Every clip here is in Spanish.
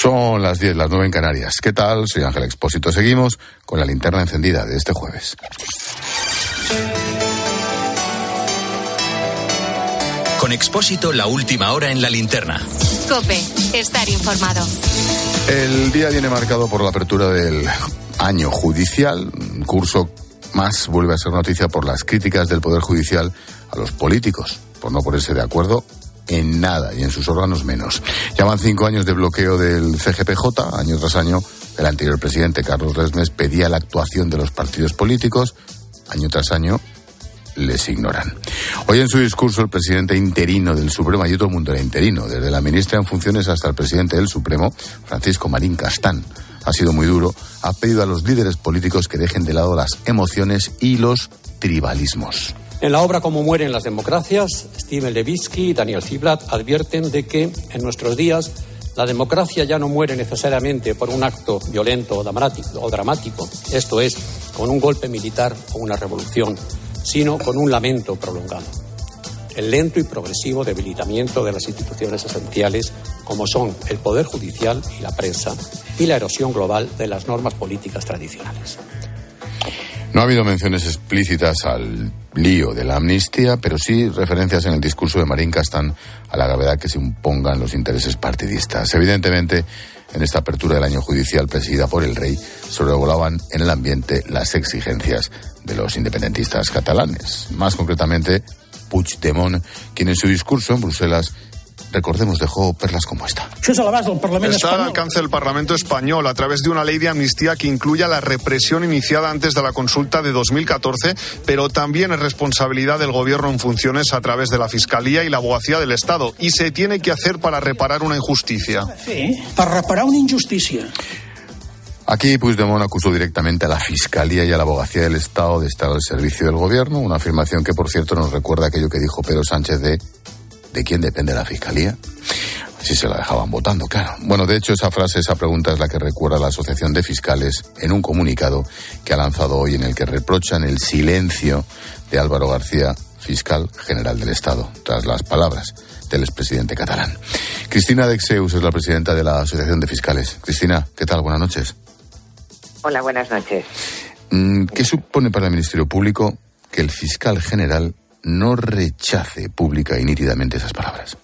Son las 10, las 9 en Canarias. ¿Qué tal? Soy Ángel Expósito. Seguimos con la linterna encendida de este jueves. Con Expósito, la última hora en la linterna. COPE, estar informado. El día viene marcado por la apertura del año judicial. Un curso más vuelve a ser noticia por las críticas del Poder Judicial a los políticos, por no ponerse de acuerdo en nada y en sus órganos menos. Llevan 5 años de bloqueo del CGPJ. Año tras año, el anterior presidente, Carlos Resmes, pedía la actuación de los partidos políticos. Año tras año, les ignoran. Hoy en su discurso, el presidente interino del Supremo, y todo el mundo era interino, desde la ministra en funciones hasta el presidente del Supremo, Francisco Marín Castán, ha sido muy duro. Ha pedido a los líderes políticos que dejen de lado las emociones y los tribalismos. En la obra Cómo mueren las democracias, Steven Levitsky y Daniel Ziblatt advierten de que en nuestros días la democracia ya no muere necesariamente por un acto violento o dramático, esto es, con un golpe militar o una revolución, sino con un lamento prolongado. El lento y progresivo debilitamiento de las instituciones esenciales, como son el Poder Judicial y la prensa, y la erosión global de las normas políticas tradicionales. No ha habido menciones explícitas al lío de la amnistía, pero sí referencias en el discurso de Marín Castán a la gravedad que se impongan los intereses partidistas. Evidentemente, en esta apertura del año judicial presidida por el rey, sobrevolaban en el ambiente las exigencias de los independentistas catalanes. Más concretamente, Puigdemont, quien en su discurso en Bruselas, recordemos, dejó perlas como esta. Está al alcance del Parlamento español a través de una ley de amnistía que incluya la represión iniciada antes de la consulta de 2014, pero también es responsabilidad del Gobierno en funciones a través de la Fiscalía y la Abogacía del Estado. Y se tiene que hacer para reparar una injusticia. Sí, para reparar una injusticia. Aquí Puigdemont acusó directamente a la Fiscalía y a la Abogacía del Estado de estar al servicio del Gobierno, una afirmación que, por cierto, nos recuerda aquello que dijo Pedro Sánchez ¿de quién depende la Fiscalía? Así se la dejaban votando, claro. Bueno, de hecho, esa pregunta es la que recuerda la Asociación de Fiscales en un comunicado que ha lanzado hoy en el que reprochan el silencio de Álvaro García, fiscal general del Estado, tras las palabras del expresidente catalán. Cristina Dexeus es la presidenta de la Asociación de Fiscales. Cristina, ¿qué tal? Buenas noches. Hola, buenas noches. ¿Qué supone para el Ministerio Público que el fiscal general no rechace pública y nítidamente esas palabras?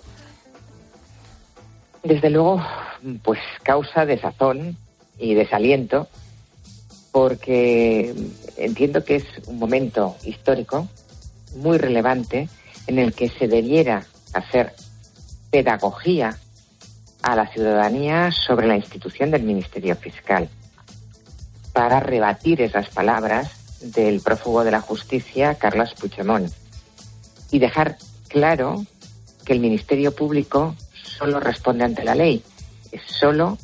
Desde luego, pues causa desazón y desaliento, porque entiendo que es un momento histórico muy relevante en el que se debiera hacer pedagogía a la ciudadanía sobre la institución del Ministerio Fiscal, para rebatir esas palabras del prófugo de la justicia, Carles Puigdemont, y dejar claro que el Ministerio Público solo responde ante la ley, solo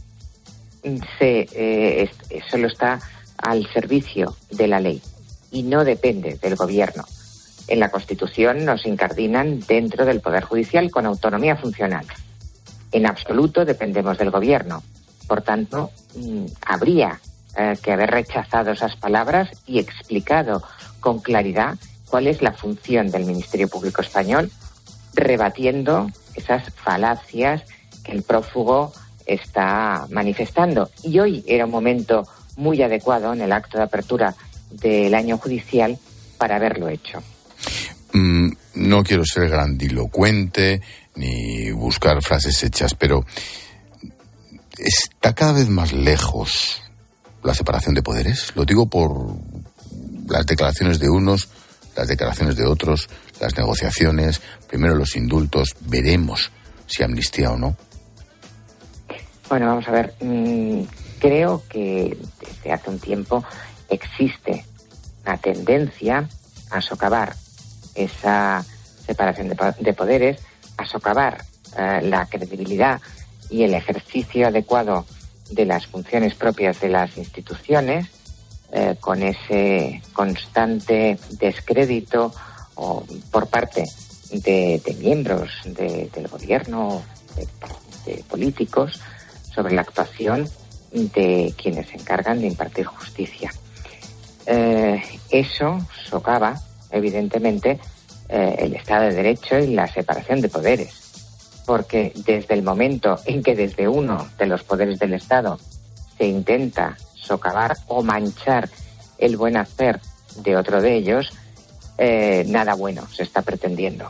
está al servicio de la ley y no depende del Gobierno. En la Constitución nos incardinan dentro del Poder Judicial con autonomía funcional. En absoluto dependemos del Gobierno. Por tanto, habría que haber rechazado esas palabras y explicado con claridad cuál es la función del Ministerio Público español, rebatiendo esas falacias que el prófugo está manifestando. Y hoy era un momento muy adecuado en el acto de apertura del año judicial para haberlo hecho. No quiero ser grandilocuente ni buscar frases hechas, pero ¿está cada vez más lejos la separación de poderes? Lo digo por las declaraciones de unos, las declaraciones de otros, las negociaciones, primero los indultos, veremos si amnistía o no. Bueno, vamos a ver, creo que desde hace un tiempo existe una tendencia a socavar esa separación de poderes, a socavar la credibilidad y el ejercicio adecuado de las funciones propias de las instituciones, con ese constante descrédito por parte de miembros del Gobierno, de políticos, sobre la actuación de quienes se encargan de impartir justicia. Eso socava, evidentemente, el Estado de Derecho y la separación de poderes. porque desde el momento en que desde uno de los poderes del Estado se intenta socavar o manchar el buen hacer de otro de ellos, nada bueno se está pretendiendo.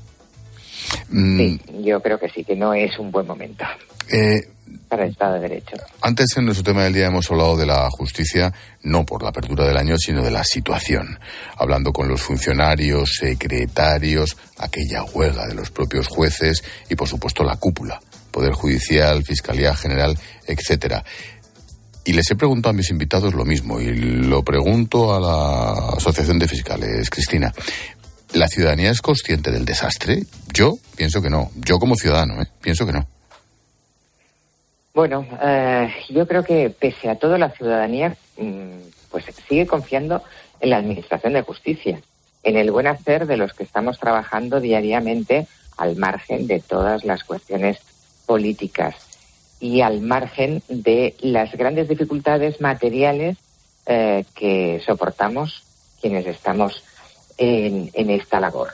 Sí, yo creo que sí, que no es un buen momento para el Estado de Derecho. Antes en nuestro tema del día hemos hablado de la justicia, no por la apertura del año, sino de la situación. Hablando con los funcionarios, secretarios, aquella huelga de los propios jueces y, por supuesto, la cúpula, Poder Judicial, Fiscalía General, etcétera. Y les he preguntado a mis invitados lo mismo, y lo pregunto a la Asociación de Fiscales. Cristina, ¿la ciudadanía es consciente del desastre? Yo pienso que no. Yo como ciudadano, pienso que no. Bueno, yo creo que pese a todo la ciudadanía pues sigue confiando en la Administración de Justicia, en el buen hacer de los que estamos trabajando diariamente al margen de todas las cuestiones políticas y al margen de las grandes dificultades materiales que soportamos quienes estamos en esta labor.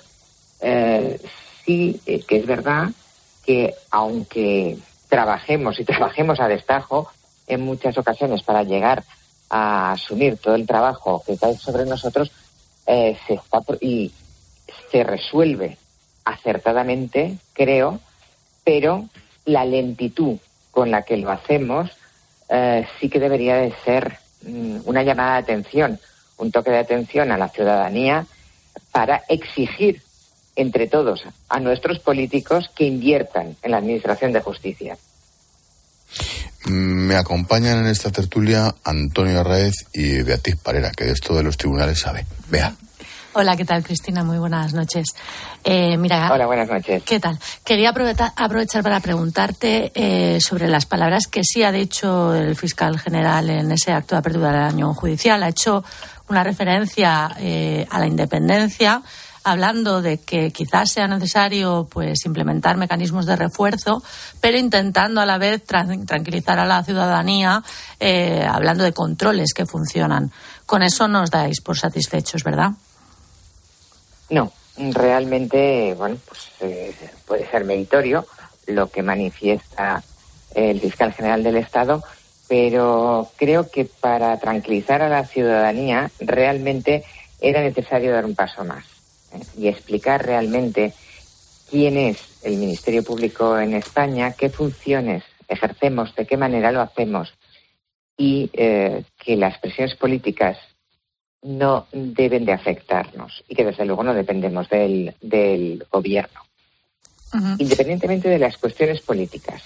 Sí que es verdad que aunque trabajemos a destajo en muchas ocasiones para llegar a asumir todo el trabajo que cae sobre nosotros, se resuelve acertadamente, creo, pero la lentitud con la que lo hacemos sí que debería de ser una llamada de atención, un toque de atención a la ciudadanía para exigir entre todos a nuestros políticos que inviertan en la Administración de Justicia. Me acompañan en esta tertulia Antonio Arraez y Beatriz Parera, que de esto de los tribunales sabe. Vea. Hola, ¿qué tal, Cristina? Muy buenas noches. Mira, hola, buenas noches. ¿Qué tal? Quería aprovechar para preguntarte sobre las palabras que sí ha dicho el fiscal general en ese acto de apertura del año judicial. Ha hecho una referencia a la independencia, hablando de que quizás sea necesario pues implementar mecanismos de refuerzo, pero intentando a la vez tranquilizar a la ciudadanía, hablando de controles que funcionan. Con eso nos dais por satisfechos, ¿verdad? No, realmente, bueno, pues puede ser meritorio lo que manifiesta el fiscal general del Estado, pero creo que para tranquilizar a la ciudadanía realmente era necesario dar un paso más y explicar realmente quién es el Ministerio Público en España, qué funciones ejercemos, de qué manera lo hacemos y que las presiones políticas no deben de afectarnos y que desde luego no dependemos del gobierno, independientemente de las cuestiones políticas.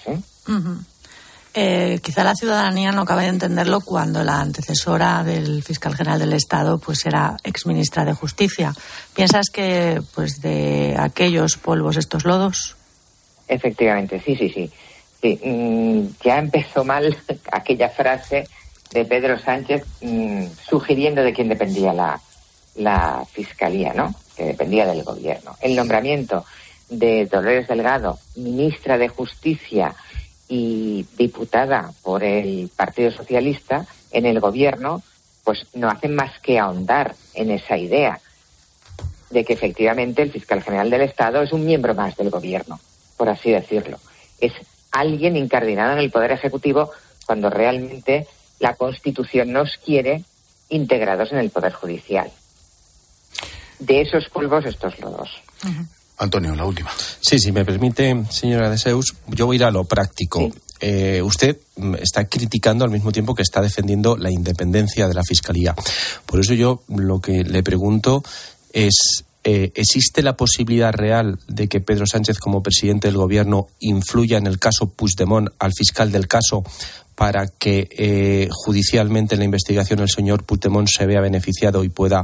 Quizá la ciudadanía no acaba de entenderlo cuando la antecesora del fiscal general del Estado pues era exministra de Justicia. ¿Piensas que pues de aquellos polvos estos lodos? Efectivamente, sí. Ya empezó mal aquella frase de Pedro Sánchez sugiriendo de quién dependía la Fiscalía, ¿no? Que dependía del gobierno. El nombramiento de Dolores Delgado, ministra de Justicia y diputada por el Partido Socialista en el gobierno, pues no hacen más que ahondar en esa idea de que efectivamente el fiscal general del Estado es un miembro más del gobierno, por así decirlo. Es alguien incardinado en el Poder Ejecutivo cuando realmente la Constitución nos quiere integrados en el Poder Judicial. De esos polvos, estos lodos. Antonio, la última. Sí, si me permite, señora de Seus, yo voy a ir a lo práctico. Sí. Usted está criticando al mismo tiempo que está defendiendo la independencia de la Fiscalía. Por eso yo lo que le pregunto es, ¿existe la posibilidad real de que Pedro Sánchez, como presidente del Gobierno, influya en el caso Puigdemont al fiscal del caso para que judicialmente en la investigación el señor Puigdemont se vea beneficiado y pueda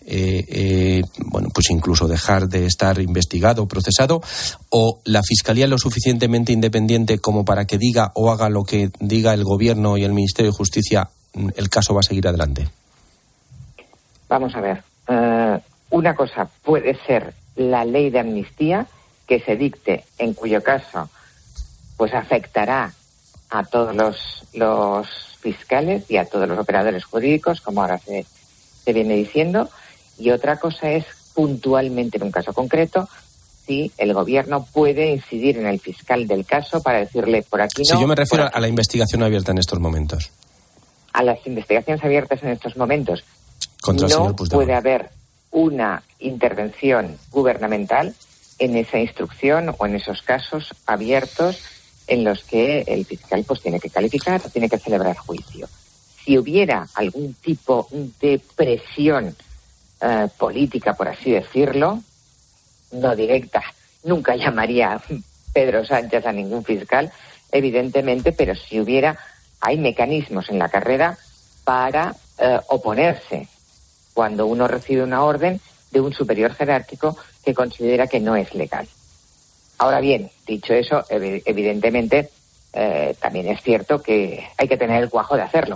pues incluso dejar de estar investigado o procesado? ¿O la Fiscalía es lo suficientemente independiente como para que diga o haga lo que diga el Gobierno y el Ministerio de Justicia, el caso va a seguir adelante? Vamos a ver. Una cosa puede ser la ley de amnistía que se dicte, en cuyo caso pues afectará a todos los fiscales y a todos los operadores jurídicos, como ahora se viene diciendo, y otra cosa es puntualmente en un caso concreto si el gobierno puede incidir en el fiscal del caso para decirle por aquí no. Si yo me refiero a la investigación abierta en estos momentos. A las investigaciones abiertas en estos momentos. Contra el señor Puigdemont. Puede haber una intervención gubernamental en esa instrucción o en esos casos abiertos en los que el fiscal pues tiene que calificar, tiene que celebrar juicio. Si hubiera algún tipo de presión política, por así decirlo, no directa, nunca llamaría Pedro Sánchez a ningún fiscal, evidentemente, pero si hubiera, hay mecanismos en la carrera para oponerse cuando uno recibe una orden de un superior jerárquico que considera que no es legal. Ahora bien, dicho eso, evidentemente también es cierto que hay que tener el cuajo de hacerlo.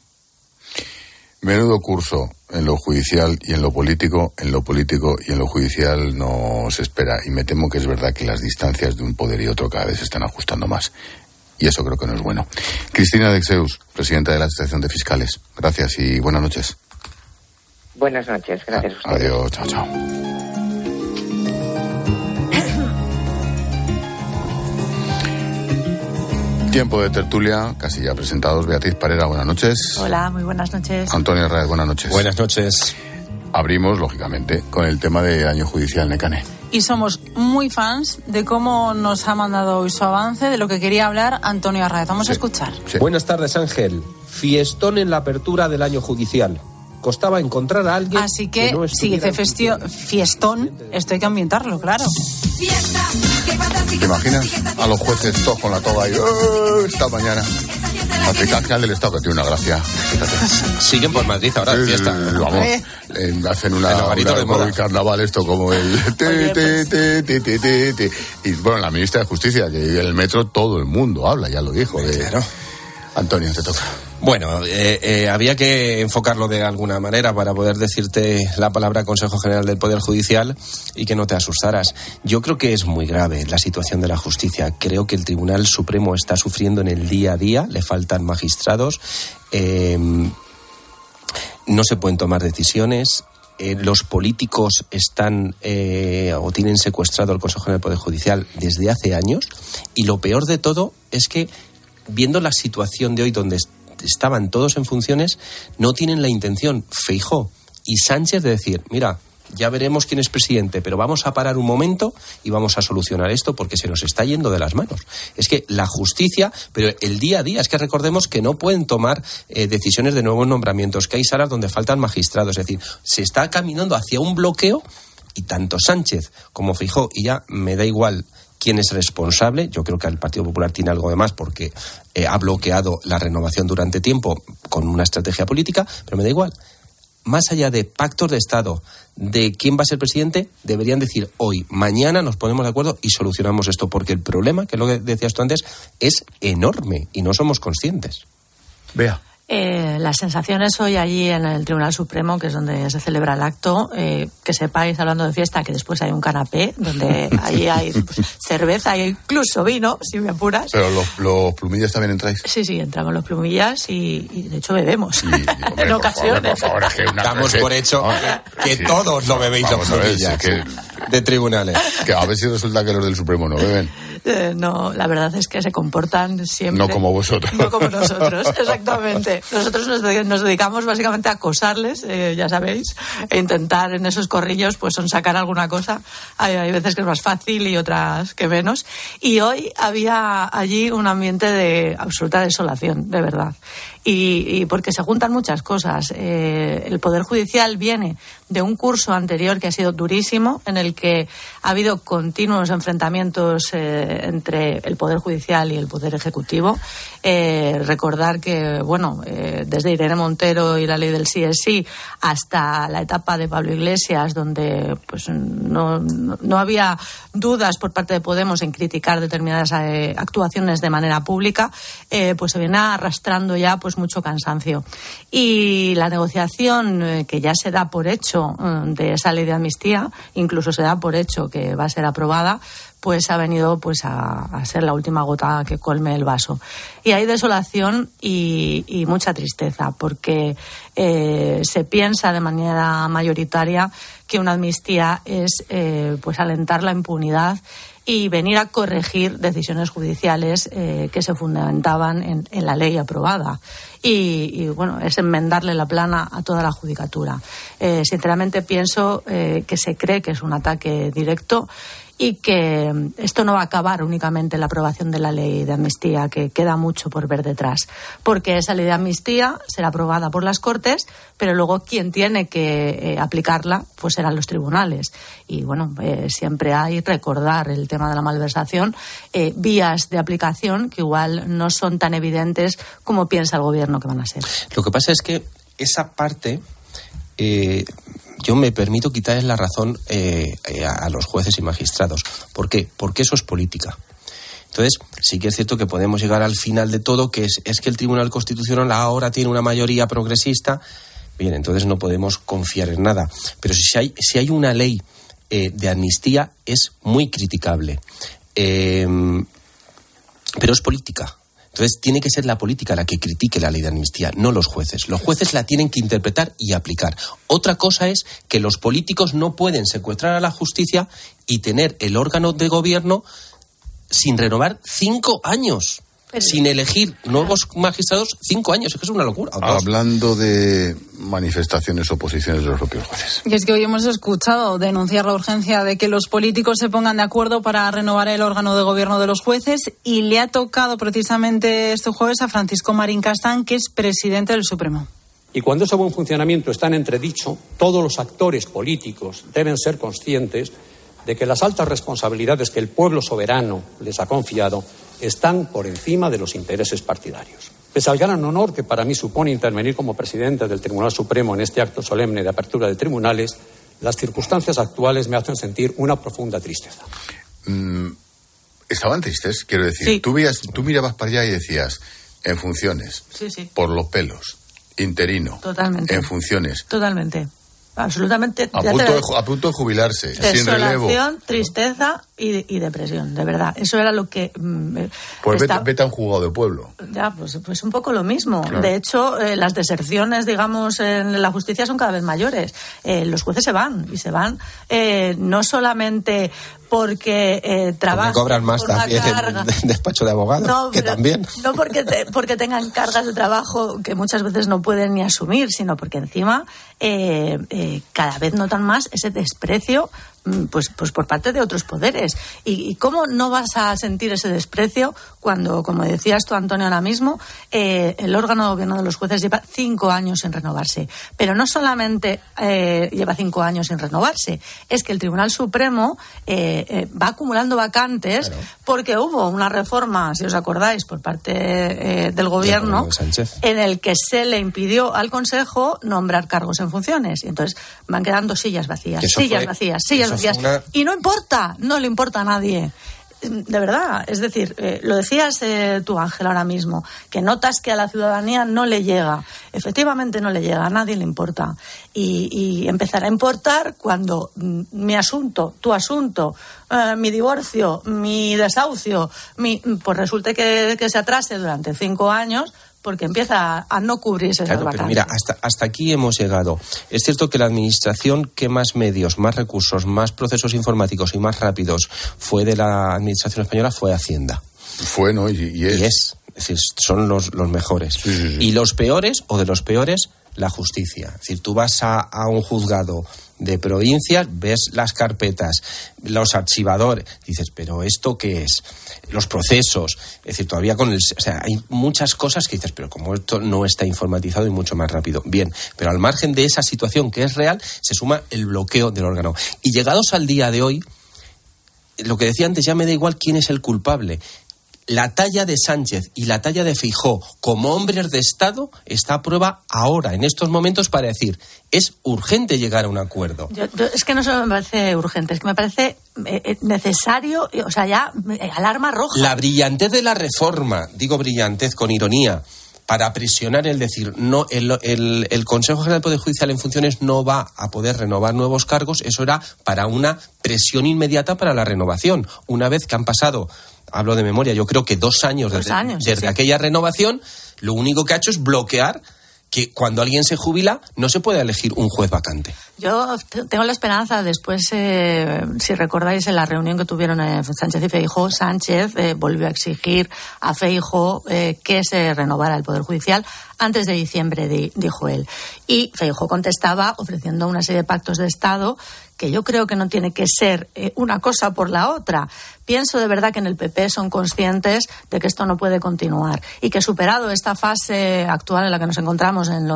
Menudo curso en lo judicial y en lo político y en lo judicial nos espera. Y me temo que es verdad que las distancias de un poder y otro cada vez se están ajustando más. Y eso creo que no es bueno. Cristina Dexeus, presidenta de la Asociación de Fiscales. Gracias y buenas noches. Buenas noches, gracias a ustedes. Adiós, chao, chao. Tiempo de tertulia, casi ya presentados. Beatriz Parera, buenas noches. Hola, muy buenas noches. Antonio Herrera, buenas noches. Buenas noches. Abrimos, lógicamente, con el tema del año judicial Nekane. Y somos muy fans de cómo nos ha mandado hoy su avance, de lo que quería hablar Antonio Arraez. Vamos a escuchar. Sí. Buenas tardes, Ángel. Fiestón en la apertura del año judicial. Costaba encontrar a alguien. Así que no si dice fiestón, esto hay que ambientarlo, claro. ¿Te imaginas a los jueces todos con la toga ahí esta mañana? La fiscal general del Estado, que tiene una gracia. Fíjate. Siguen por Madrid ahora, fiesta. Vamos, hacen un carnaval esto como el... Y bueno, la ministra de Justicia, que en el metro todo el mundo habla, ya lo dijo. Claro. Antonio, te toca. Bueno, había que enfocarlo de alguna manera para poder decirte la palabra Consejo General del Poder Judicial y que no te asustaras. Yo creo que es muy grave la situación de la justicia. Creo que el Tribunal Supremo está sufriendo en el día a día, le faltan magistrados, no se pueden tomar decisiones. Los políticos están o tienen secuestrado al Consejo General del Poder Judicial desde hace años, y lo peor de todo es que, viendo la situación de hoy donde estaban todos en funciones, no tienen la intención, Feijóo y Sánchez, de decir, mira, ya veremos quién es presidente, pero vamos a parar un momento y vamos a solucionar esto porque se nos está yendo de las manos. Es que la justicia, pero el día a día, es que recordemos que no pueden tomar decisiones de nuevos nombramientos, que hay salas donde faltan magistrados, es decir, se está caminando hacia un bloqueo, y tanto Sánchez como Feijóo, y ya me da igual quién es responsable, yo creo que el Partido Popular tiene algo de más porque ha bloqueado la renovación durante tiempo con una estrategia política, pero me da igual. Más allá de pactos de Estado, de quién va a ser presidente, deberían decir hoy, mañana nos ponemos de acuerdo y solucionamos esto, porque el problema, que es lo que decías tú antes, es enorme y no somos conscientes. Vea. Las sensaciones hoy allí en el Tribunal Supremo, que es donde se celebra el acto, que sepáis, hablando de fiesta, que después hay un canapé donde allí hay cerveza e incluso vino, si me apuras. Pero los plumillas también entráis. Sí, entramos los plumillas y de hecho bebemos. Hombre, en ocasiones. Por favor, es que damos por hecho que todos lo bebéis, los plumillas de tribunales. Que a ver si resulta que los del Supremo no beben. No, la verdad es que se comportan siempre. No como vosotros. No como nosotros, exactamente. Nosotros nos dedicamos básicamente a acosarles, ya sabéis, e intentar en esos corrillos pues sacar alguna cosa. Hay veces que es más fácil y otras que menos. Y hoy había allí un ambiente de absoluta desolación, de verdad. Y porque se juntan muchas cosas. El Poder Judicial viene de un curso anterior que ha sido durísimo, en el que ha habido continuos enfrentamientos entre el Poder Judicial y el Poder Ejecutivo. Recordar que, desde Irene Montero y la ley del sí es sí hasta la etapa de Pablo Iglesias, donde pues no había dudas por parte de Podemos en criticar determinadas actuaciones de manera pública, pues se viene arrastrando ya pues mucho cansancio. Y la negociación que ya se da por hecho de esa ley de amnistía, incluso se da por hecho que va a ser aprobada, pues ha venido pues a ser la última gota que colme el vaso. Y hay desolación y mucha tristeza, porque se piensa de manera mayoritaria que una amnistía es pues alentar la impunidad y venir a corregir decisiones judiciales que se fundamentaban en la ley aprobada. Y bueno, es enmendarle la plana a toda la judicatura. Sinceramente pienso que se cree que es un ataque directo y que esto no va a acabar únicamente en la aprobación de la ley de amnistía, que queda mucho por ver detrás, porque esa ley de amnistía será aprobada por las Cortes, pero luego quien tiene que aplicarla pues serán los tribunales. Y bueno, siempre hay recordar el tema de la malversación, vías de aplicación que igual no son tan evidentes como piensa el gobierno que van a ser. Lo que pasa es que esa parte yo me permito quitarles la razón a los jueces y magistrados. ¿Por qué? Porque eso es política. Entonces, sí que es cierto que podemos llegar al final de todo, que es que el Tribunal Constitucional ahora tiene una mayoría progresista. Bien, entonces no podemos confiar en nada. Pero si hay una ley de amnistía, es muy criticable. Pero es política. Entonces, tiene que ser la política la que critique la ley de amnistía, no los jueces. Los jueces la tienen que interpretar y aplicar. Otra cosa es que los políticos no pueden secuestrar a la justicia y tener el órgano de gobierno sin renovar 5 años. Sin elegir nuevos magistrados 5 años. Es que es una locura. Hablando de manifestaciones, oposiciones de los propios jueces. Y es que hoy hemos escuchado denunciar la urgencia de que los políticos se pongan de acuerdo para renovar el órgano de gobierno de los jueces, y le ha tocado precisamente este jueves a Francisco Marín Castán, que es presidente del Supremo. Y cuando ese buen funcionamiento está en entredicho, todos los actores políticos deben ser conscientes de que las altas responsabilidades que el pueblo soberano les ha confiado están por encima de los intereses partidarios. Pese al gran honor que para mí supone intervenir como presidente del Tribunal Supremo en este acto solemne de apertura de tribunales, las circunstancias actuales me hacen sentir una profunda tristeza. Estaban tristes, quiero decir. Sí. Tú mirabas para allá y decías, en funciones, Sí. por los pelos, interino, Totalmente. en funciones. Totalmente. Absolutamente. A punto de jubilarse, sin relevo. Desolación, tristeza y depresión, de verdad. Eso era lo que... Pues vete a un juzgado de pueblo. Ya, pues un poco lo mismo. Claro. De hecho, las deserciones, digamos, en la justicia son cada vez mayores. Los jueces se van, y se van no solamente porque trabajan... Porque cobran más también en despacho de abogados, no, que también. No porque tengan cargas de trabajo que muchas veces no pueden ni asumir, sino porque encima cada vez notan más ese desprecio pues por parte de otros poderes. ¿Y cómo no vas a sentir ese desprecio cuando, como decías tú, Antonio, ahora mismo, el órgano de gobierno de los jueces lleva 5 años sin renovarse? Pero no solamente lleva 5 años sin renovarse, es que el Tribunal Supremo va acumulando vacantes, claro, porque hubo una reforma, si os acordáis, por parte del gobierno, en el que se le impidió al Consejo nombrar cargos en funciones. Y entonces van quedando sillas vacías. Y no importa, no le importa a nadie. De verdad, es decir, lo decías tú, Ángel, ahora mismo, que notas que a la ciudadanía no le llega. Efectivamente no le llega, a nadie le importa. Y empezará a importar cuando mi asunto, tu asunto, mi divorcio, mi desahucio, pues resulte que se atrase durante 5 años, porque empieza a no cubrirse esas vacantes. Pero mira, hasta aquí hemos llegado. Es cierto que la administración que más medios, más recursos, más procesos informáticos y más rápidos fue de la administración española fue Hacienda. Fue, ¿no? Y es. Es decir, son los mejores. Sí. Y los peores, o de los peores, la justicia. Es decir, tú vas a un juzgado de provincias, ves las carpetas, los archivadores, dices, ¿pero esto qué es? Los procesos, es decir, todavía hay muchas cosas que dices, pero como esto no está informatizado y mucho más rápido. Bien, pero al margen de esa situación que es real, se suma el bloqueo del órgano. Y llegados al día de hoy, lo que decía antes, ya me da igual quién es el culpable. La talla de Sánchez y la talla de Feijóo como hombres de Estado está a prueba ahora, en estos momentos, para decir, es urgente llegar a un acuerdo. Es que no solo me parece urgente, es que me parece necesario, ya alarma roja. La brillantez de la reforma, digo brillantez con ironía, para presionar, es decir, no el Consejo General del Poder Judicial en funciones no va a poder renovar nuevos cargos. Eso era para una presión inmediata para la renovación. Una vez que han pasado, hablo de memoria, yo creo que 2 años desde aquella renovación, lo único que ha hecho es bloquear que cuando alguien se jubila no se puede elegir un juez vacante. Yo tengo la esperanza, después, si recordáis, en la reunión que tuvieron Sánchez y Feijóo, Sánchez volvió a exigir a Feijóo que se renovara el Poder Judicial antes de diciembre, dijo él. Y Feijóo contestaba ofreciendo una serie de pactos de Estado que yo creo que no tiene que ser una cosa por la otra. Pienso de verdad que en el PP son conscientes de que esto no puede continuar y que superado esta fase actual en la que nos encontramos, en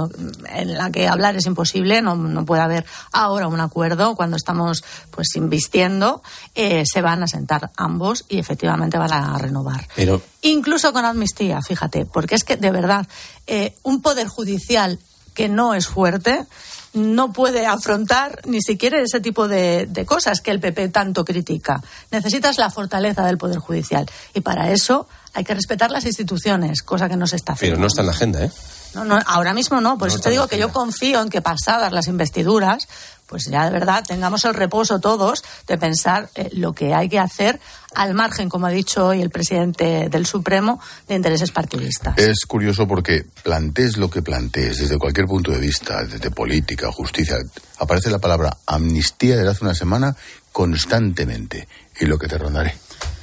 la que hablar es imposible, no puede haber ahora un acuerdo cuando estamos pues invistiendo, se van a sentar ambos y efectivamente van a renovar. Pero incluso con amnistía, fíjate, porque es que de verdad un poder judicial que no es fuerte no puede afrontar ni siquiera ese tipo de cosas que el PP tanto critica. Necesitas la fortaleza del Poder Judicial y para eso hay que respetar las instituciones, cosa que no se está haciendo. Pero no está en la agenda, ¿eh? No, ahora mismo no. Por eso te digo que yo confío en que pasadas las investiduras, pues ya de verdad tengamos el reposo todos de pensar lo que hay que hacer al margen, como ha dicho hoy el presidente del Supremo, de intereses partidistas. Es curioso porque plantees lo que plantees, desde cualquier punto de vista, desde política, justicia, aparece la palabra amnistía desde hace una semana constantemente, y lo que te rondaré.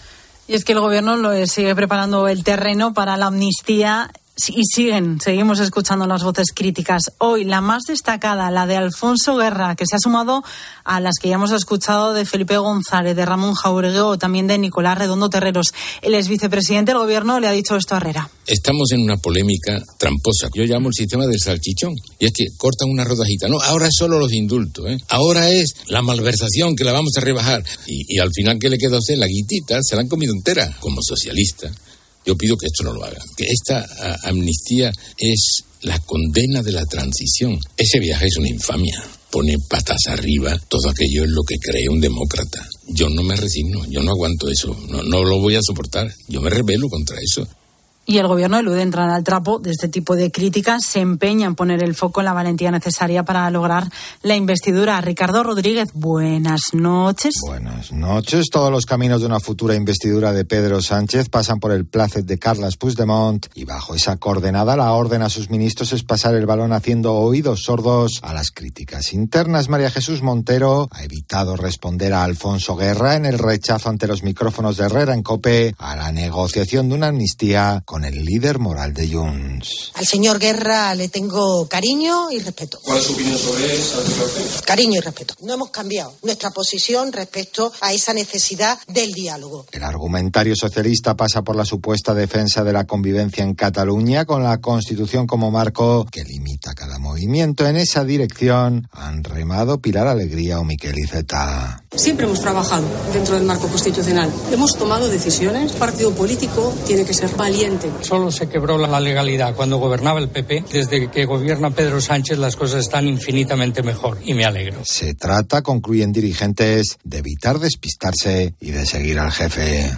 Y es que el gobierno sigue preparando el terreno para la amnistía. Y seguimos escuchando las voces críticas. Hoy la más destacada, la de Alfonso Guerra, que se ha sumado a las que ya hemos escuchado de Felipe González, de Ramón Jáuregui o también de Nicolás Redondo Terreros. El exvicepresidente del gobierno le ha dicho esto a Herrera. Estamos en una polémica tramposa. Yo llamo el sistema del salchichón. Y es que cortan una rodajita. No, ahora es solo los indultos, ¿eh? Ahora es la malversación que la vamos a rebajar. Y al final, ¿qué le queda a usted? La guitita, se la han comido entera. Como socialista, yo pido que esto no lo hagan. Que esta amnistía es la condena de la transición. Ese viaje es una infamia. Pone patas arriba todo aquello en lo que cree un demócrata. Yo no me resigno, yo no aguanto eso. No lo voy a soportar. Yo me rebelo contra eso. Y el gobierno elude entrar al trapo de este tipo de críticas, se empeña en poner el foco en la valentía necesaria para lograr la investidura. Ricardo Rodríguez, buenas noches. Buenas noches. Todos los caminos de una futura investidura de Pedro Sánchez pasan por el plácet de Carles Puigdemont y bajo esa coordenada la orden a sus ministros es pasar el balón haciendo oídos sordos a las críticas internas. María Jesús Montero ha evitado responder a Alfonso Guerra en el rechazo ante los micrófonos de Herrera en COPE a la negociación de una amnistía con el líder moral de Junts. Al señor Guerra le tengo cariño y respeto. ¿Cuál es su opinión sobre esa declaración? Cariño y respeto. No hemos cambiado nuestra posición respecto a esa necesidad del diálogo. El argumentario socialista pasa por la supuesta defensa de la convivencia en Cataluña con la Constitución como marco que limita cada movimiento. En esa dirección han remado Pilar Alegría o Miquel Iceta. Siempre hemos trabajado dentro del marco constitucional. Hemos tomado decisiones. El partido político tiene que ser valiente. Solo se quebró la legalidad cuando gobernaba el PP. Desde que gobierna Pedro Sánchez las cosas están infinitamente mejor y me alegro. Se trata, concluyen dirigentes, de evitar despistarse y de seguir al jefe.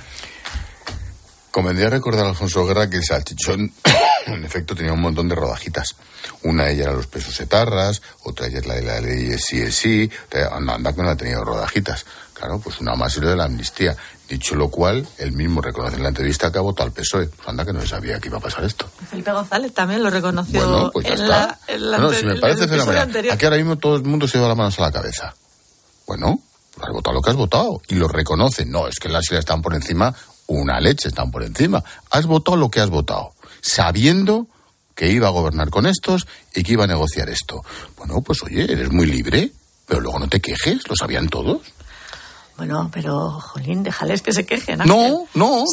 Convendría recordar a Alfonso Guerra que el salchichón en efecto tenía un montón de rodajitas. Una de ellas era los pesos etarras, otra de ellas la de la ley sí, anda que no ha tenido rodajitas. Claro, pues una más y lo de la amnistía. Dicho lo cual, él mismo reconoce en la entrevista que ha votado al PSOE. Pues anda que no sabía que iba a pasar esto. Felipe González también lo reconoció. Bueno, pues ya está. Si me parece fenomenal. Aquí ahora mismo todo el mundo se lleva las manos a la cabeza. Bueno, pues has votado lo que has votado. Y lo reconoce. No, es que las siglas están por encima, una leche están por encima. Has votado lo que has votado, sabiendo que iba a gobernar con estos y que iba a negociar esto. Bueno, pues oye, eres muy libre, pero luego no te quejes, lo sabían todos. Bueno, pero, jolín, déjales que se quejen. No.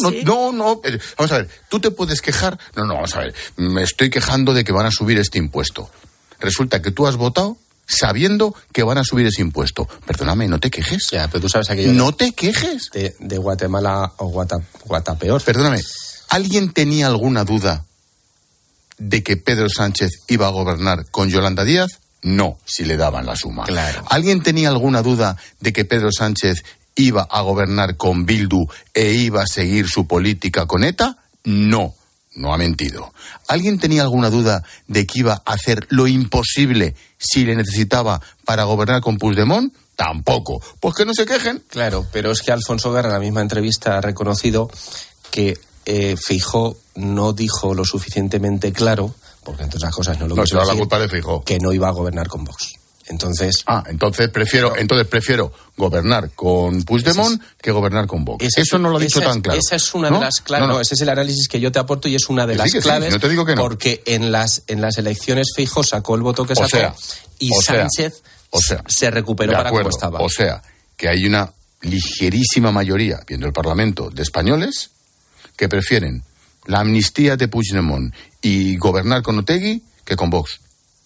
Vamos a ver, ¿tú te puedes quejar? No, vamos a ver, me estoy quejando de que van a subir este impuesto. Resulta que tú has votado sabiendo que van a subir ese impuesto. Perdóname, no te quejes. Ya, pero tú sabes aquello. No te quejes. De Guatemala o Guatapeor. Perdóname, ¿alguien tenía alguna duda de que Pedro Sánchez iba a gobernar con Yolanda Díaz? No, si le daban la suma. Claro. ¿Alguien tenía alguna duda de que Pedro Sánchez iba a gobernar con Bildu e iba a seguir su política con ETA? No no ha mentido. ¿Alguien tenía alguna duda de que iba a hacer lo imposible si le necesitaba para gobernar con Puigdemont? Tampoco. Pues que no se quejen. Claro, pero es que Alfonso Guerra en la misma entrevista ha reconocido que Feijóo no dijo lo suficientemente claro, porque entre otras cosas no lo quiso decir, la culpa de Feijóo, que no iba a gobernar con Vox. Entonces prefiero gobernar con Puigdemont que gobernar con Vox. Eso no lo ha dicho tan claro. Esa es una de las claves. No, ese es el análisis que yo te aporto y es una de las claves. No te digo que no. Porque en las elecciones Feijóo sacó el voto que sacó y Sánchez se recuperó para como estaba. O sea, que hay una ligerísima mayoría, viendo el Parlamento, de españoles que prefieren la amnistía de Puigdemont y gobernar con Otegi que con Vox.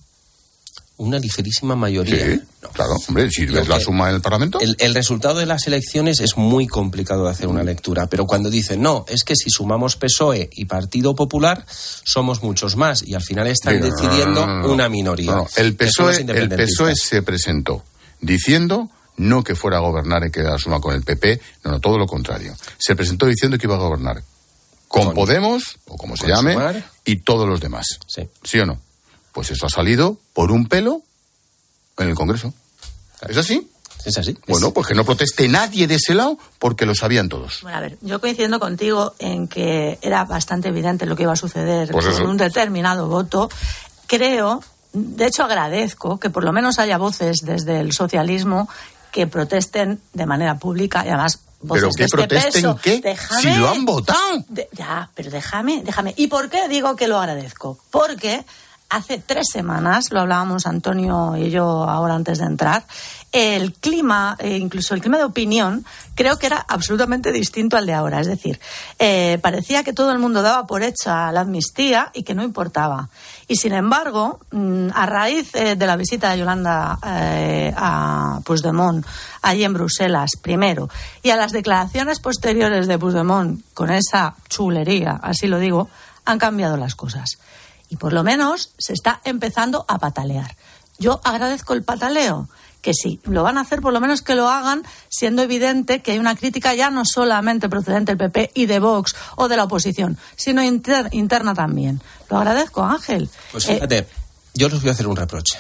Una ligerísima mayoría. Sí, no. Claro, hombre, si ves la suma en el Parlamento. El resultado de las elecciones es muy complicado de hacer una lectura, pero cuando dicen, no, es que si sumamos PSOE y Partido Popular, somos muchos más, y al final están decidiendo una minoría. El PSOE se presentó diciendo no que fuera a gobernar y que la suma con el PP, no, todo lo contrario. Se presentó diciendo que iba a gobernar con Podemos, o como se llame, Sumar, y todos los demás. ¿Sí o no? Pues eso ha salido por un pelo en el Congreso. ¿Es así? Es así. Bueno, pues que no proteste nadie de ese lado porque lo sabían todos. Bueno, a ver, yo coincidiendo contigo en que era bastante evidente lo que iba a suceder con un determinado voto, creo, de hecho agradezco que por lo menos haya voces desde el socialismo que protesten de manera pública y además voces ¿pero qué protesten qué? Déjame, si lo han votado. Pero déjame. ¿Y por qué digo que lo agradezco? Porque hace 3 semanas, lo hablábamos Antonio y yo ahora antes de entrar, el clima, incluso el clima de opinión, creo que era absolutamente distinto al de ahora. Es decir, parecía que todo el mundo daba por hecha la amnistía y que no importaba. Y sin embargo, a raíz de la visita de Yolanda a Puigdemont, allí en Bruselas, primero, y a las declaraciones posteriores de Puigdemont, con esa chulería, así lo digo, han cambiado las cosas. Y por lo menos se está empezando a patalear. Yo agradezco el pataleo, que si lo van a hacer, por lo menos que lo hagan siendo evidente que hay una crítica ya no solamente procedente del PP y de Vox o de la oposición, sino interna también. Lo agradezco, Ángel. Pues fíjate, yo les voy a hacer un reproche.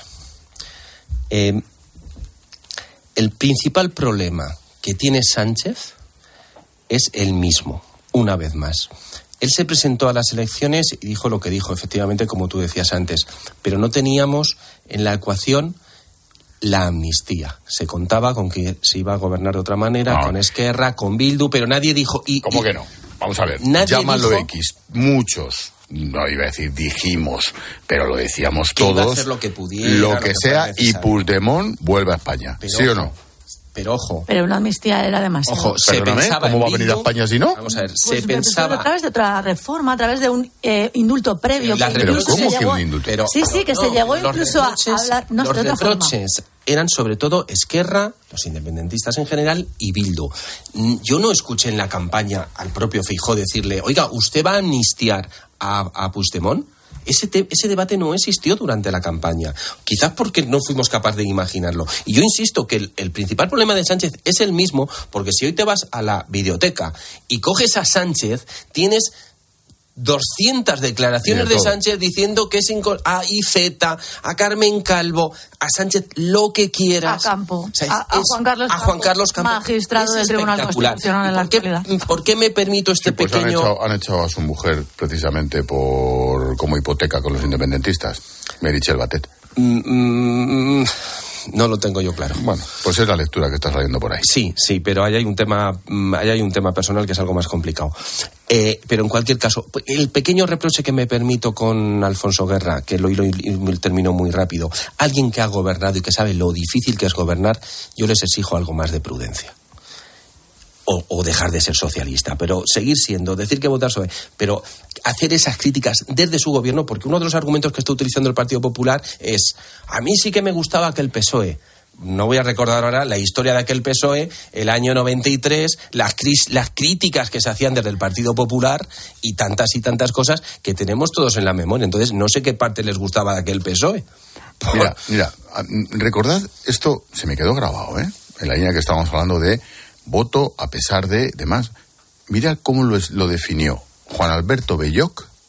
El principal problema que tiene Sánchez es el mismo, una vez más. Él se presentó a las elecciones y dijo lo que dijo, efectivamente, como tú decías antes, pero no teníamos en la ecuación la amnistía. Se contaba con que se iba a gobernar de otra manera, con Esquerra, con Bildu, pero nadie dijo... ¿Cómo que no? Vamos a ver, llámalo X, muchos, no iba a decir dijimos, pero lo decíamos todos, iba a hacer lo que pudiera, lo que sea, y Puigdemont vuelve a España, pero, ¿sí o no? Pero ojo. Pero una amnistía era demasiado. Ojo, se pensaba ¿cómo va a venir a España si no? Vamos a ver, pues se pensaba... A través de otra reforma, a través de un indulto previo. ¿Pero cómo que un indulto? Se llegó incluso a hablar... No, los reproches eran sobre todo Esquerra, los independentistas en general y Bildu. Yo no escuché en la campaña al propio Feijóo decirle, oiga, ¿usted va a amnistiar a Puigdemont? Ese debate no existió durante la campaña, quizás porque no fuimos capaces de imaginarlo. Y yo insisto que el principal problema de Sánchez es el mismo, porque si hoy te vas a la videoteca y coges a Sánchez, tienes 200 declaraciones de Sánchez diciendo que es a IZ, a Carmen Calvo, a Sánchez lo que quieras. A Campo, o sea, a Juan Carlos Campo, magistrado del Tribunal Constitucional en la actualidad. ¿Por qué me permito pequeño...? Han echado a su mujer precisamente como hipoteca con los independentistas, Meritxell Batet. No lo tengo yo claro. Bueno, pues es la lectura que está saliendo por ahí. Sí, pero ahí hay un tema personal que es algo más complicado. Pero en cualquier caso, el pequeño reproche que me permito con Alfonso Guerra, que lo termino muy rápido, alguien que ha gobernado y que sabe lo difícil que es gobernar, yo les exijo algo más de prudencia. O dejar de ser socialista, pero seguir siendo, decir que votar sobre, pero hacer esas críticas desde su gobierno, porque uno de los argumentos que está utilizando el Partido Popular es, a mí sí que me gustaba aquel PSOE. No voy a recordar ahora la historia de aquel PSOE, el año 93, las críticas que se hacían desde el Partido Popular y tantas cosas que tenemos todos en la memoria. Entonces, no sé qué parte les gustaba de aquel PSOE. Mira, recordad, esto se me quedó grabado, en la línea que estábamos hablando de voto a pesar de demás. Mira cómo lo definió Juan Alberto Belloc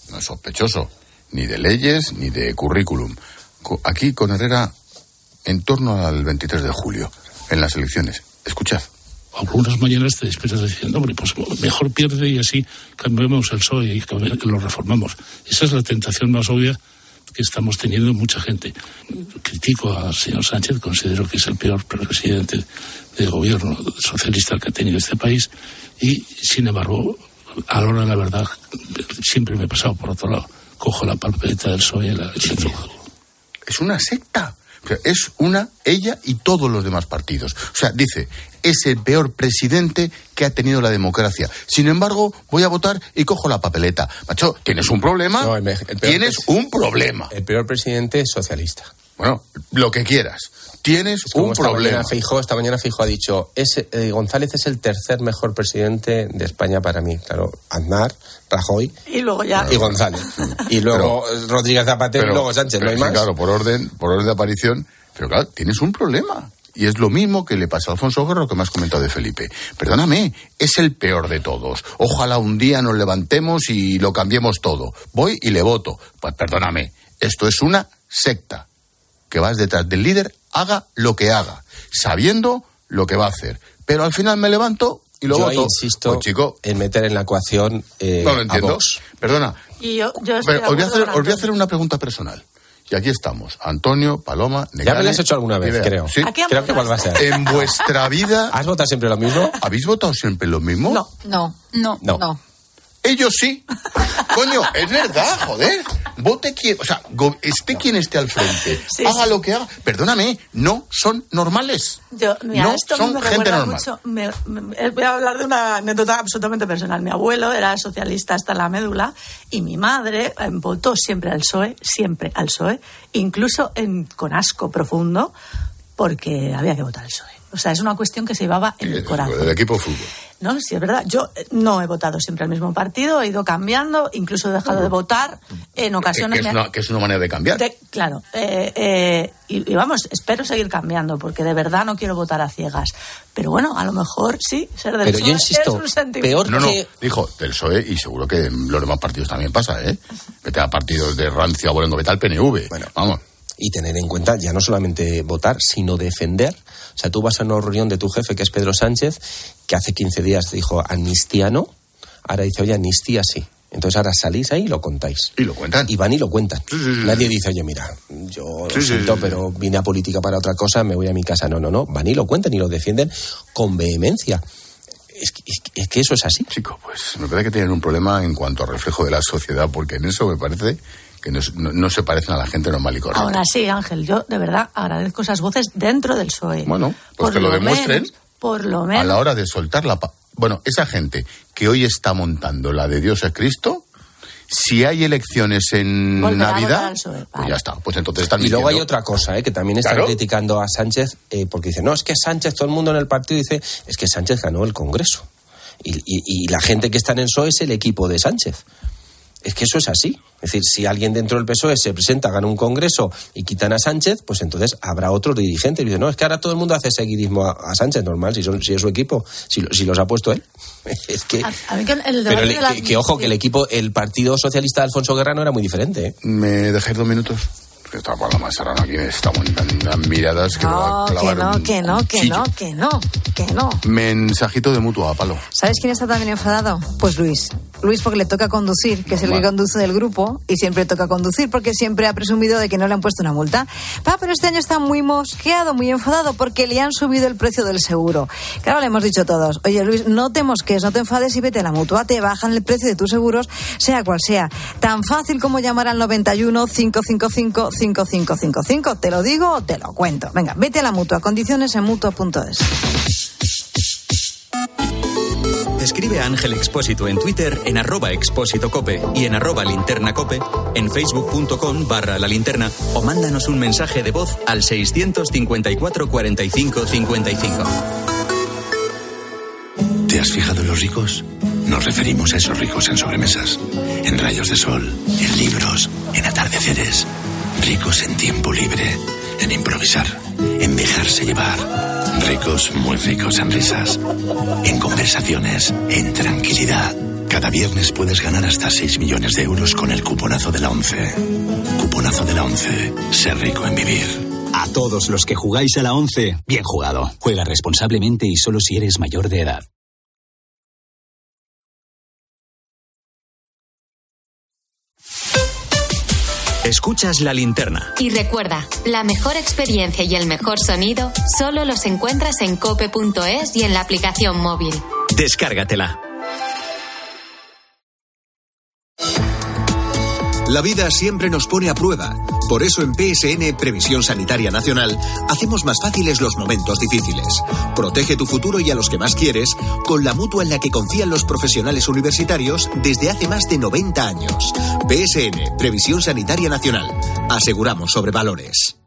no es sospechoso, ni de leyes ni de currículum. Aquí con Herrera, en torno al 23 de julio, en las elecciones. Escuchad. Algunas mañanas te despiertas diciendo, hombre, pues mejor pierde y así cambiamos el PSOE y que lo reformamos. Esa es la tentación más obvia que estamos teniendo mucha gente. Critico al señor Sánchez, considero que es el peor presidente de gobierno socialista que ha tenido este país y, sin embargo, a la hora de la verdad, siempre me he pasado por otro lado. Cojo la papeleta del PSOE y la echo. Es una secta. Es ella y todos los demás partidos. O sea, dice, es el peor presidente que ha tenido la democracia. Sin embargo, voy a votar y cojo la papeleta. Macho, ¿tienes un problema? No, tienes un problema. El peor presidente socialista. Bueno, lo que quieras. Tienes un problema. Esta mañana Feijóo ha dicho, González es el tercer mejor presidente de España para mí. Claro, Aznar, Rajoy y luego ya y González. Y luego Rodríguez Zapatero y luego Sánchez, no hay más. Claro, por orden de aparición. Pero claro, tienes un problema. Y es lo mismo que le pasa a Alfonso Guerra, que me has comentado de Felipe. Perdóname, es el peor de todos. Ojalá un día nos levantemos y lo cambiemos todo. Voy y le voto. Pues perdóname, esto es una secta. Que vas detrás del líder, haga lo que haga, sabiendo lo que va a hacer. Pero al final me levanto y lo voto. Yo insisto en meter en la ecuación no lo entiendo. A Vox. Perdona. Y os voy a hacer una pregunta personal. Y aquí estamos, Antonio, Paloma, Negane. Ya me lo has hecho alguna vez, creo. ¿Sí? Creo que vuelva a ser. En vuestra vida... ¿Has votado siempre lo mismo? ¿Habéis votado siempre lo mismo? No. Ellos sí. Coño, es verdad, joder. Vote quien... O sea, quien esté al frente. Haga lo que haga. Perdóname, no son normales. Esto son me gente normal. Mucho. Voy a hablar de una anécdota absolutamente personal. Mi abuelo era socialista hasta la médula y mi madre votó siempre al PSOE, incluso con asco profundo, porque había que votar al PSOE. O sea, es una cuestión que se llevaba en el corazón. El equipo de fútbol. No, sí, es verdad. Yo no he votado siempre al mismo partido, he ido cambiando, incluso he dejado de votar en ocasiones. Que es una manera de cambiar. Claro. Y vamos, espero seguir cambiando, porque de verdad no quiero votar a ciegas. Pero bueno, a lo mejor sí, ser del PSOE. Pero yo insisto, es un sentimiento. peor No, que... dijo del PSOE, y seguro que en los demás partidos también pasa, ¿eh? Vete a partidos de rancio, abolengo, vete al PNV. Bueno, vamos. Y tener en cuenta ya no solamente votar, sino defender. O sea, tú vas a una reunión de tu jefe, que es Pedro Sánchez, que hace 15 días dijo amnistía no, ahora dice, oye, amnistía sí. Entonces ahora salís ahí y lo contáis. Y lo cuentan. Y van y lo cuentan. Sí. Nadie dice, oye, mira, yo lo siento, pero vine a política para otra cosa, me voy a mi casa. No. Van y lo cuentan y lo defienden con vehemencia. Es que eso es así. Chico, pues me parece que tienen un problema en cuanto a reflejo de la sociedad, porque en eso me parece... que no se parecen a la gente normal y correcta. Aún así, Ángel, yo de verdad agradezco esas voces dentro del PSOE. Bueno, pues que lo demuestren por lo menos. A la hora de soltar bueno, esa gente que hoy está montando la de Dios es Cristo, si hay elecciones en Navidad, pues ya está, pues entonces están mintiendo. Y luego hay otra cosa, que también están criticando a Sánchez, porque dice, no, es que Sánchez, todo el mundo en el partido dice, es que Sánchez ganó el Congreso. Y la gente que está en el PSOE es el equipo de Sánchez. Es que eso es así. Es decir, si alguien dentro del PSOE se presenta, gana un congreso y quitan a Sánchez, pues entonces habrá otros dirigentes. Y dicen, no, es que ahora todo el mundo hace seguidismo a Sánchez, normal, si es su equipo, si los ha puesto él. Es que... ojo, que el Partido Socialista de Alfonso Guerra no era muy diferente. ¿Me dejáis 2 minutos? Que está por la Masarana aquí, estamos en las miradas que que no. Mensajito de mutua, Palo. ¿Sabes quién está también enfadado? Pues Luis, porque le toca conducir, que es el que conduce del grupo, y siempre toca conducir porque siempre ha presumido de que no le han puesto una multa. Pero este año está muy mosqueado, muy enfadado, porque le han subido el precio del seguro. Claro, le hemos dicho todos, oye Luis, no te mosques, no te enfades y vete a la mutua, te bajan el precio de tus seguros, sea cual sea. Tan fácil como llamar al 91 555 5555. ¿Te lo digo o te lo cuento? Venga, vete a la mutua. Condiciones en mutua.es. Escribe a Ángel Expósito en Twitter en @expósitocope y en @linternacope, en facebook.com/la linterna, o mándanos un mensaje de voz al 654 45 55. ¿Te has fijado en los ricos? Nos referimos a esos ricos en sobremesas, en rayos de sol, en libros, en atardeceres. Ricos en tiempo libre, en improvisar, en dejarse llevar. Ricos, muy ricos en risas, en conversaciones, en tranquilidad. Cada viernes puedes ganar hasta 6 millones de euros con el cuponazo de la 11. Cuponazo de la 11. Ser rico en vivir. A todos los que jugáis a la 11, bien jugado. Juega responsablemente y solo si eres mayor de edad. Escuchas La Linterna. Y recuerda, la mejor experiencia y el mejor sonido solo los encuentras en cope.es y en la aplicación móvil. Descárgatela. La vida siempre nos pone a prueba. Por eso en PSN, Previsión Sanitaria Nacional, hacemos más fáciles los momentos difíciles. Protege tu futuro y a los que más quieres con la mutua en la que confían los profesionales universitarios desde hace más de 90 años. PSN, Previsión Sanitaria Nacional. Aseguramos sobre valores.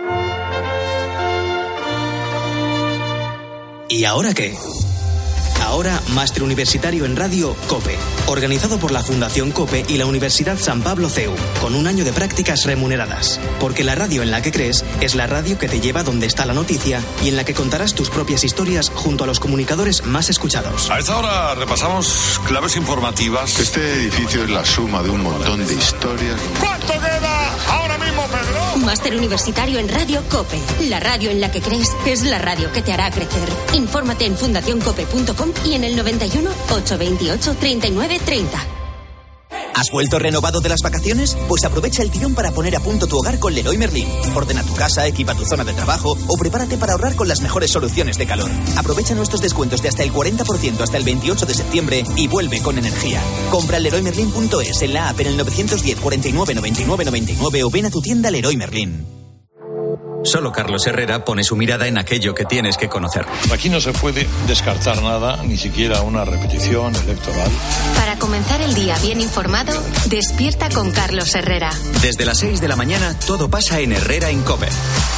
¿Y ahora qué? Ahora, Máster Universitario en Radio COPE, organizado por la Fundación COPE y la Universidad San Pablo CEU, con un año de prácticas remuneradas. Porque la radio en la que crees es la radio que te lleva donde está la noticia y en la que contarás tus propias historias junto a los comunicadores más escuchados. A esta hora repasamos claves informativas. Este edificio es la suma de un montón de historias. ¿Cuánto queda ahora mismo, Pedro? Máster Universitario en Radio COPE. La radio en la que crees es la radio que te hará crecer. Infórmate en fundacioncope.com y en el 91 828 39 30. ¿Has vuelto renovado de las vacaciones? Pues aprovecha el tirón para poner a punto tu hogar con Leroy Merlin. Ordena tu casa, equipa tu zona de trabajo o prepárate para ahorrar con las mejores soluciones de calor. Aprovecha nuestros descuentos de hasta el 40% hasta el 28 de septiembre y vuelve con energía. Compra en leroymerlin.es, en la app, en el 910 49 99 99 o ven a tu tienda Leroy Merlin. Solo Carlos Herrera pone su mirada en aquello que tienes que conocer. Aquí no se puede descartar nada, ni siquiera una repetición electoral. Para comenzar el día bien informado, despierta con Carlos Herrera. Desde las 6 de la mañana, todo pasa en Herrera en COPE.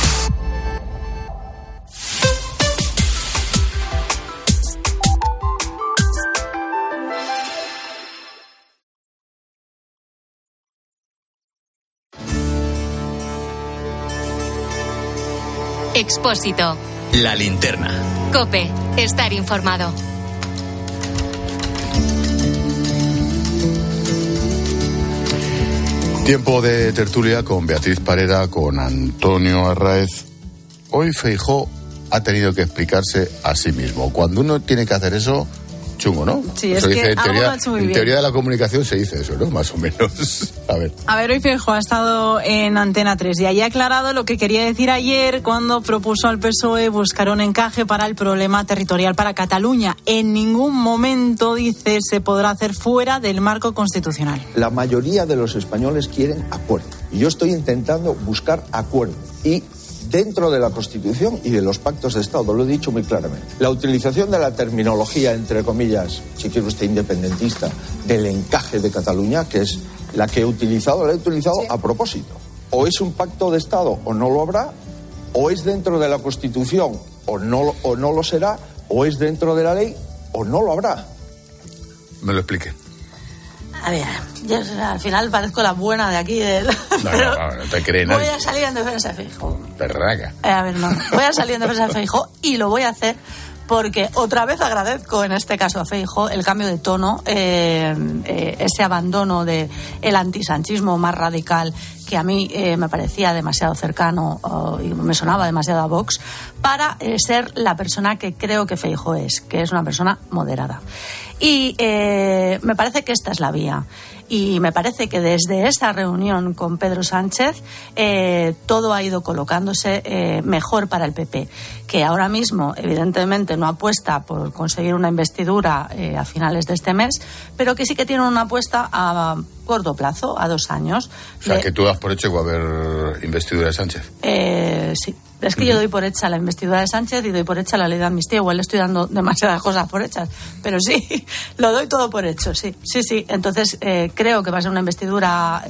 Expósito. La Linterna. COPE. Estar informado. Tiempo de tertulia con Beatriz Parera, con Antonio Arráez. Hoy Feijóo ha tenido que explicarse a sí mismo. Cuando uno tiene que hacer eso, chungo, ¿no? Sí, eso es dice, que en teoría de la comunicación se dice eso, ¿no? Más o menos. A ver, hoy Feijóo ha estado en Antena 3 y ahí ha aclarado lo que quería decir ayer cuando propuso al PSOE buscar un encaje para el problema territorial para Cataluña. En ningún momento, dice, se podrá hacer fuera del marco constitucional. La mayoría de los españoles quieren acuerdo. Y yo estoy intentando buscar acuerdo. Y dentro de la Constitución y de los pactos de Estado, lo he dicho muy claramente. La utilización de la terminología, entre comillas, si quiere usted independentista, del encaje de Cataluña, que es la que he utilizado, sí, a propósito. O es un pacto de Estado o no lo habrá, o es dentro de la Constitución o no lo será, o es dentro de la ley o no lo habrá. Me lo explique. A ver, yo al final parezco la buena de aquí. No te cree nadie. Voy a salir en defensa de Feijóo. Perraca. Voy a salir en defensa de Feijóo y lo voy a hacer porque otra vez agradezco en este caso a Feijóo el cambio de tono, ese abandono del antisanchismo más radical que a mí me parecía demasiado cercano y me sonaba demasiado a Vox, para ser la persona que creo que Feijóo es, que es una persona moderada. Y me parece que esta es la vía. Y me parece que desde esa reunión con Pedro Sánchez todo ha ido colocándose mejor para el PP, que ahora mismo evidentemente no apuesta por conseguir una investidura a finales de este mes, pero que sí que tiene una apuesta a corto plazo, a 2 años. O sea, que tú das por hecho que va a haber investidura de Sánchez. Sí. Es que yo doy por hecha la investidura de Sánchez y doy por hecha la ley de amnistía. Igual le estoy dando demasiadas cosas por hechas, pero sí, lo doy todo por hecho, sí. Entonces creo que va a ser una investidura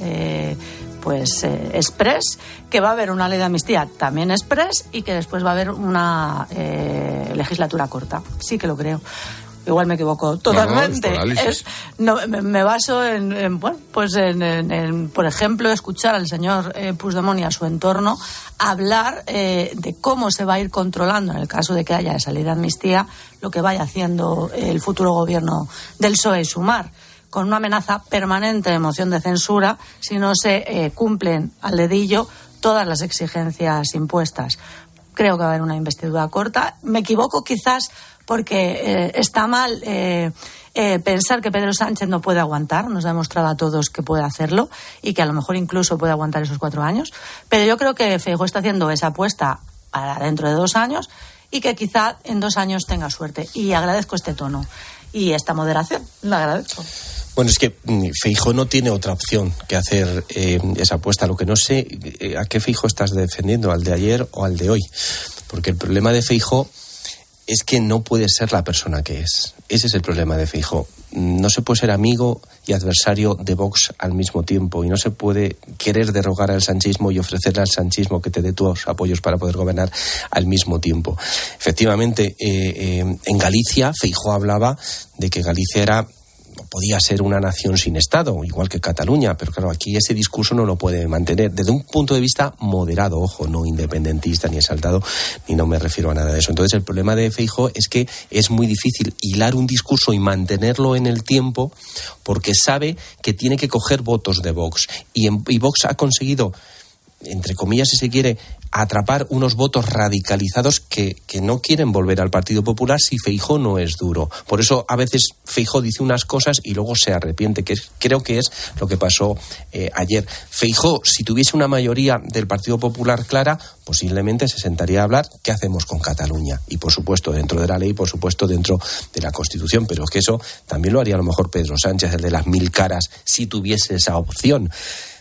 express, que va a haber una ley de amnistía también express y que después va a haber una legislatura corta. Sí que lo creo. Igual me equivoco totalmente. Me baso en por ejemplo, escuchar al señor Puigdemont y a su entorno hablar de cómo se va a ir controlando, en el caso de que haya esa ley de amnistía, lo que vaya haciendo el futuro gobierno del PSOE y Sumar. con una amenaza permanente de moción de censura si no se cumplen al dedillo todas las exigencias impuestas. Creo que va a haber una investidura corta. Me equivoco quizás porque está mal pensar que Pedro Sánchez no puede aguantar. Nos ha demostrado a todos que puede hacerlo y que a lo mejor incluso puede aguantar esos 4 años. Pero yo creo que Feijóo está haciendo esa apuesta para dentro de 2 años y que quizá en 2 años tenga suerte. Y agradezco este tono y esta moderación. La agradezco. Bueno, es que Feijóo no tiene otra opción que hacer esa apuesta. Lo que no sé, ¿a qué Feijóo estás defendiendo? ¿Al de ayer o al de hoy? Porque el problema de Feijóo es que no puede ser la persona que es. Ese es el problema de Feijóo. No se puede ser amigo y adversario de Vox al mismo tiempo, y no se puede querer derogar al sanchismo y ofrecerle al sanchismo que te dé tus apoyos para poder gobernar al mismo tiempo. Efectivamente, en Galicia Feijóo hablaba de que Galicia podía ser una nación sin Estado, igual que Cataluña, pero claro, aquí ese discurso no lo puede mantener desde un punto de vista moderado, ojo, no independentista ni exaltado, ni no me refiero a nada de eso. Entonces el problema de Feijóo es que es muy difícil hilar un discurso y mantenerlo en el tiempo, porque sabe que tiene que coger votos de Vox, y Vox ha conseguido, entre comillas si se quiere, atrapar unos votos radicalizados que no quieren volver al Partido Popular si Feijóo no es duro. Por eso a veces Feijóo dice unas cosas y luego se arrepiente, que creo que es lo que pasó ayer. Feijóo, si tuviese una mayoría del Partido Popular clara, posiblemente se sentaría a hablar qué hacemos con Cataluña. Y por supuesto dentro de la ley, por supuesto dentro de la Constitución. Pero es que eso también lo haría a lo mejor Pedro Sánchez, el de las 1000 caras, si tuviese esa opción.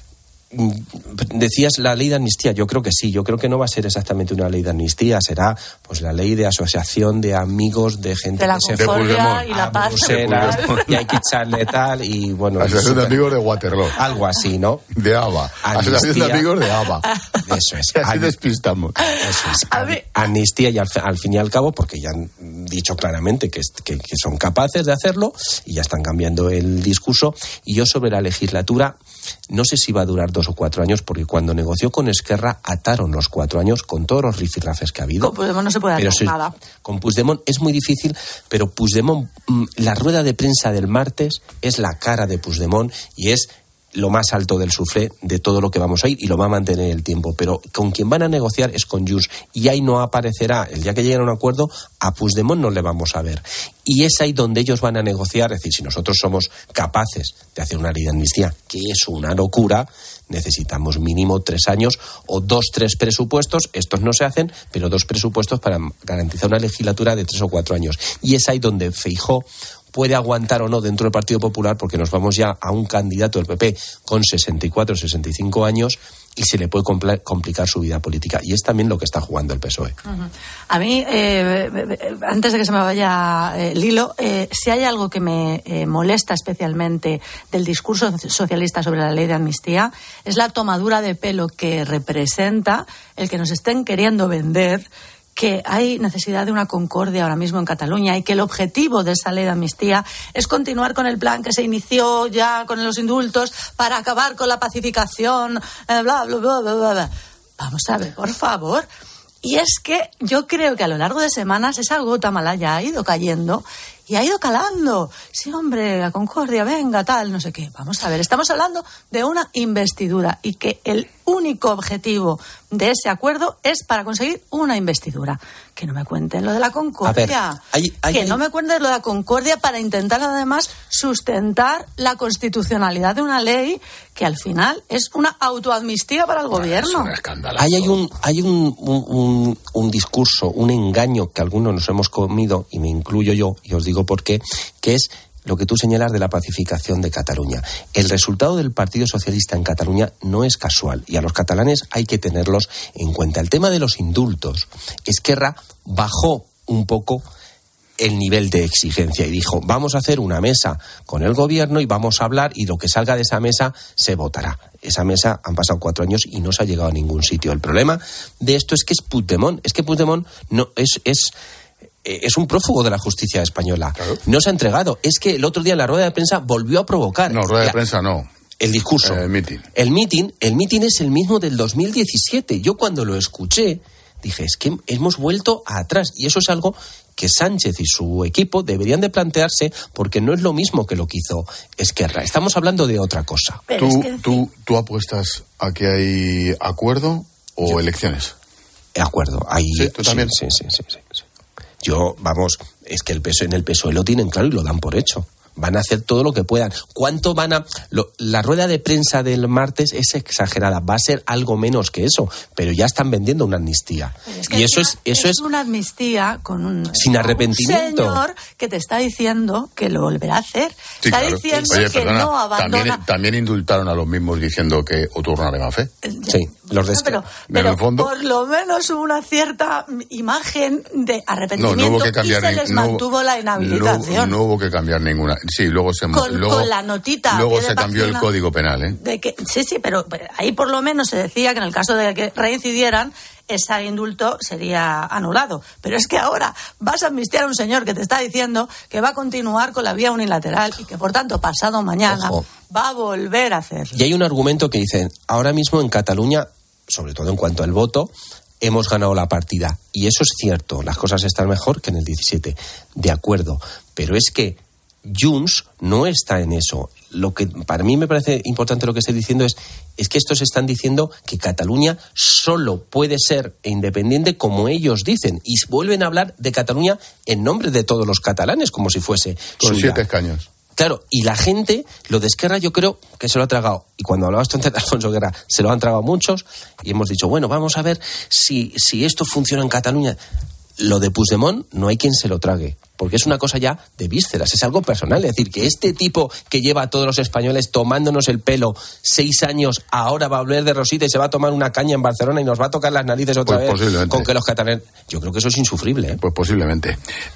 Decías la ley de amnistía. Yo creo que sí, yo creo que no va a ser exactamente una ley de amnistía, será pues la ley de asociación de amigos de gente de la que se fue y la paz y hay que echarle tal y bueno. Asociación de amigos de Waterloo. Algo así, ¿no? De ABBA. Asociación de amigos de ABBA. Eso es. Así despistamos. Eso es. Amnistía y al fin y al cabo, porque ya han dicho claramente que son capaces de hacerlo y ya están cambiando el discurso. Y yo sobre la legislatura no sé si va a durar 2 o 4 años, porque cuando negoció con Esquerra ataron los 4 años con todos los rifirrafes que ha habido. Con Puigdemont no se puede hacer nada. Con Puigdemont es muy difícil, pero Puigdemont, la rueda de prensa del martes es la cara de Puigdemont y es lo más alto del suflé de todo lo que vamos a ir y lo va a mantener el tiempo. Pero con quien van a negociar es con Junts y ahí no aparecerá, el día que lleguen a un acuerdo, a Puigdemont no le vamos a ver. Y es ahí donde ellos van a negociar, es decir, si nosotros somos capaces de hacer una ley de amnistía, que es una locura, necesitamos mínimo 3 años o 2-3 presupuestos, estos no se hacen, pero 2 presupuestos para garantizar una legislatura de 3 o 4 años. Y es ahí donde Feijóo puede aguantar o no dentro del Partido Popular, porque nos vamos ya a un candidato del PP con 64 o 65 años y se le puede complicar su vida política. Y es también lo que está jugando el PSOE. Uh-huh. A mí, antes de que se me vaya el hilo, si hay algo que me molesta especialmente del discurso socialista sobre la ley de amnistía, es la tomadura de pelo que representa el que nos estén queriendo vender que hay necesidad de una concordia ahora mismo en Cataluña y que el objetivo de esa ley de amnistía es continuar con el plan que se inició ya con los indultos para acabar con la pacificación, bla, bla, bla, bla, bla. Vamos a ver, por favor. Y es que yo creo que a lo largo de semanas esa gota mala ya ha ido cayendo y ha ido calando. Sí, hombre, la concordia, venga, tal, no sé qué. Vamos a ver, estamos hablando de una investidura y que el único objetivo de ese acuerdo es para conseguir una investidura. Que no me cuenten lo de la concordia. No me cuenten lo de la concordia para intentar además sustentar la constitucionalidad de una ley que al final es una autoamnistía para el gobierno. Hay un discurso, un engaño que algunos nos hemos comido, y me incluyo yo, y os digo por qué, que es lo que tú señalas de la pacificación de Cataluña. El resultado del Partido Socialista en Cataluña no es casual y a los catalanes hay que tenerlos en cuenta. El tema de los indultos, Esquerra bajó un poco el nivel de exigencia y dijo, vamos a hacer una mesa con el gobierno y vamos a hablar y lo que salga de esa mesa se votará. Esa mesa han pasado 4 años y no se ha llegado a ningún sitio. El problema de esto es que es Puigdemont. Es que Puigdemont no es un prófugo de la justicia española. Claro. No se ha entregado. Es que el otro día en la rueda de prensa volvió a provocar. No, rueda de prensa no. El discurso. El mitin. El mitin es el mismo del 2017. Yo cuando lo escuché dije, es que hemos vuelto atrás. Y eso es algo que Sánchez y su equipo deberían de plantearse, porque no es lo mismo que lo que hizo Esquerra. Estamos hablando de otra cosa. ¿Tú apuestas a que hay acuerdo o elecciones? Acuerdo. ¿Sí? ¿Tú también? Sí. Yo, vamos, es que en el PSOE lo tienen claro y lo dan por hecho. Van a hacer todo lo que puedan. ¿Cuánto van a...? La rueda de prensa del martes es exagerada. Va a ser algo menos que eso. Pero ya están vendiendo una amnistía. Y eso es una amnistía con un... Sin arrepentimiento. Un señor que te está diciendo que lo volverá a hacer. Sí, está claro. diciendo Oye, que perdona, no abandona... También indultaron a los mismos diciendo que o tornarem a fe. Sí, los de pero en el fondo, por lo menos hubo una cierta imagen de arrepentimiento, no hubo que cambiar, y se les mantuvo la inhabilitación. No hubo que cambiar ninguna. Sí, luego se con la notita. Luego se cambió el Código Penal, ¿eh? De que, sí, pero ahí por lo menos se decía que en el caso de que reincidieran, ese indulto sería anulado. Pero es que ahora vas a amnistiar a un señor que te está diciendo que va a continuar con la vía unilateral y que, por tanto, pasado mañana va a volver a hacerlo. Y hay un argumento que dicen, ahora mismo en Cataluña, sobre todo en cuanto al voto, hemos ganado la partida. Y eso es cierto, las cosas están mejor que en el 17. De acuerdo. Pero es que Junts no está en eso. Lo que para mí me parece importante lo que estoy diciendo es que estos están diciendo que Cataluña solo puede ser independiente como ellos dicen, y vuelven a hablar de Cataluña en nombre de todos los catalanes, como si fuese con suya. 7 escaños. Claro, y la gente, lo de Esquerra yo creo que se lo ha tragado. Y cuando hablabas tú antes de Alfonso Guerra, se lo han tragado muchos, y hemos dicho, bueno, vamos a ver si esto funciona en Cataluña. Lo de Puigdemont no hay quien se lo trague, porque es una cosa ya de vísceras, es algo personal. Es decir, que este tipo que lleva a todos los españoles tomándonos el pelo 6 años, ahora va a volver de rosita y se va a tomar una caña en Barcelona y nos va a tocar las narices otra vez con que los catalanes... Yo creo que eso es insufrible, ¿eh? Pues posiblemente.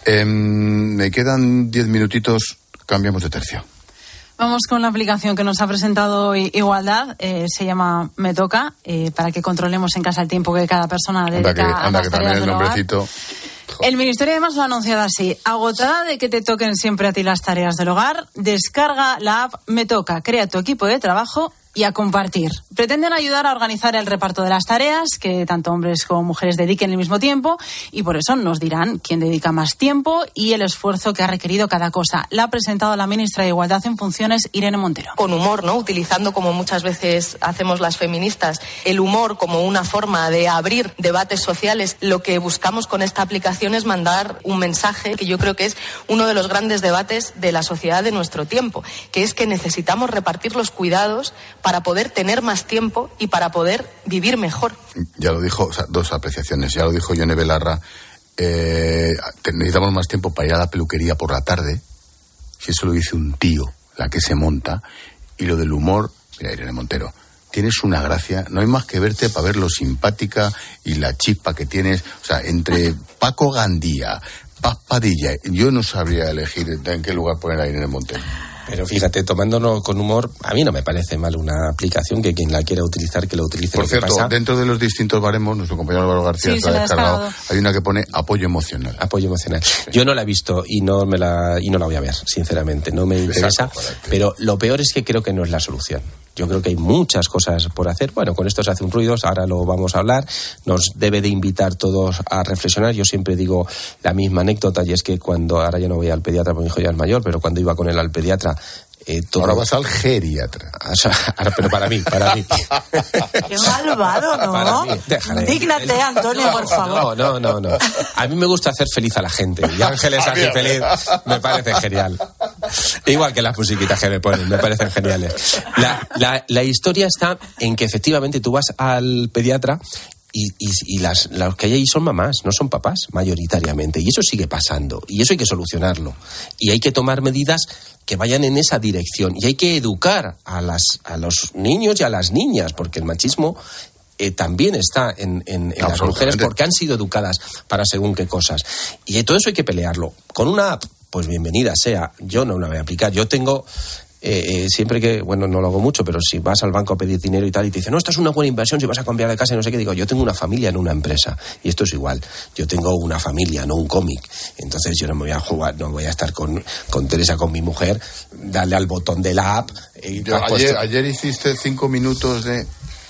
Me quedan 10 minutitos, cambiamos de tercio. Vamos con la aplicación que nos ha presentado Igualdad, se llama Me Toca, para que controlemos en casa el tiempo que cada persona dedica a las tareas del hogar. El Ministerio además lo ha anunciado así: agotada de que te toquen siempre a ti las tareas del hogar, descarga la app Me Toca, crea tu equipo de trabajo y a compartir. Pretenden ayudar a organizar el reparto de las tareas, que tanto hombres como mujeres dediquen el mismo tiempo, y por eso nos dirán quién dedica más tiempo y el esfuerzo que ha requerido cada cosa. La ha presentado la ministra de Igualdad en funciones, Irene Montero. Con humor, ¿no? Utilizando, como muchas veces hacemos las feministas, el humor como una forma de abrir debates sociales. Lo que buscamos con esta aplicación es mandar un mensaje que yo creo que es uno de los grandes debates de la sociedad de nuestro tiempo, que es que necesitamos repartir los cuidados para poder tener más tiempo y para poder vivir mejor. Ya lo dijo, o sea, 2 apreciaciones. Ya lo dijo Yone Belarra. Necesitamos más tiempo para ir a la peluquería por la tarde. Si eso lo dice un tío, la que se monta. Y lo del humor, mira, Irene Montero, tienes una gracia. No hay más que verte para ver lo simpática y la chispa que tienes. O sea, entre Paco Gandía, Paz Padilla, yo no sabría elegir en qué lugar poner a Irene Montero. Pero fíjate, tomándolo con humor, a mí no me parece mal una aplicación, que quien la quiera utilizar, que lo utilice. Por cierto, dentro de los distintos baremos, nuestro compañero Álvaro García se la ha descargado. Hay una que pone apoyo emocional. Apoyo emocional. Yo no la he visto y no la voy a ver, sinceramente. No me interesa. Pero lo peor es que creo que no es la solución. Yo creo que hay muchas cosas por hacer. Bueno, con esto se hace un ruido, ahora lo vamos a hablar. Nos debe de invitar todos a reflexionar. Yo siempre digo la misma anécdota, y es que ahora ya no voy al pediatra porque mi hijo ya es mayor, pero cuando iba con él al pediatra... Ahora vas al geriatra. Pero para mí. Qué malvado, ¿no? Dígnate, Antonio, por favor. No. A mí me gusta hacer feliz a la gente. Y Ángeles hace feliz, me parece genial. Igual que las musiquitas que me ponen, me parecen geniales. La historia está en que efectivamente tú vas al pediatra y las que hay ahí son mamás, no son papás, mayoritariamente. Y eso sigue pasando. Y eso hay que solucionarlo. Y hay que tomar medidas que vayan en esa dirección. Y hay que educar a los niños y a las niñas, porque el machismo también está en las mujeres, porque han sido educadas para según qué cosas. Y todo eso hay que pelearlo. Con una app, pues bienvenida sea. Yo no la voy a aplicar. Yo tengo... siempre que, bueno, no lo hago mucho, pero si vas al banco a pedir dinero y tal, y te dicen, no, esto es una buena inversión si vas a cambiar de casa y no sé qué, digo, yo tengo una familia, no una empresa, y esto es igual, yo tengo una familia, no un cómic, entonces yo no me voy a jugar, no voy a estar con Teresa, con mi mujer, darle al botón de la app. Ayer hiciste 5 minutos de...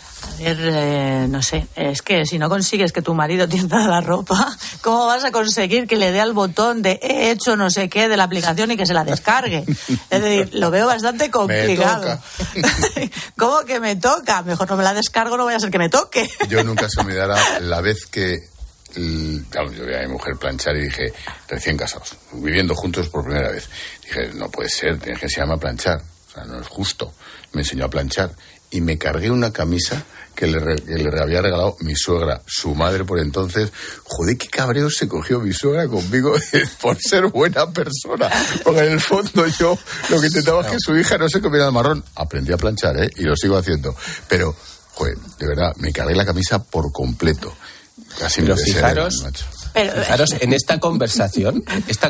ver, no sé, es que si no consigues que tu marido tienda la ropa, ¿cómo vas a conseguir que le dé al botón de he hecho no sé qué de la aplicación y que se la descargue? Es decir, lo veo bastante complicado. ¿Cómo que me toca? Mejor no me la descargo, no vaya a ser que me toque. Yo nunca se me dará la vez que... Claro, yo vi a mi mujer planchar y dije, recién casados, viviendo juntos por primera vez, dije, no puede ser, tienes que enseñarme a planchar, o sea, no es justo. Me enseñó a planchar y me cargué una camisa que le había regalado mi suegra, su madre por entonces. Joder, qué cabreo se cogió mi suegra conmigo por ser buena persona, porque en el fondo yo lo que intentaba es que su hija no se comiera el marrón. Aprendí a planchar, y lo sigo haciendo, pero, joder, de verdad, me cargué la camisa por completo. Casi pero fijaros, en esta conversación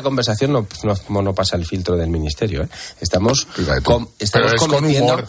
no pasa el filtro del ministerio. Estamos cometiendo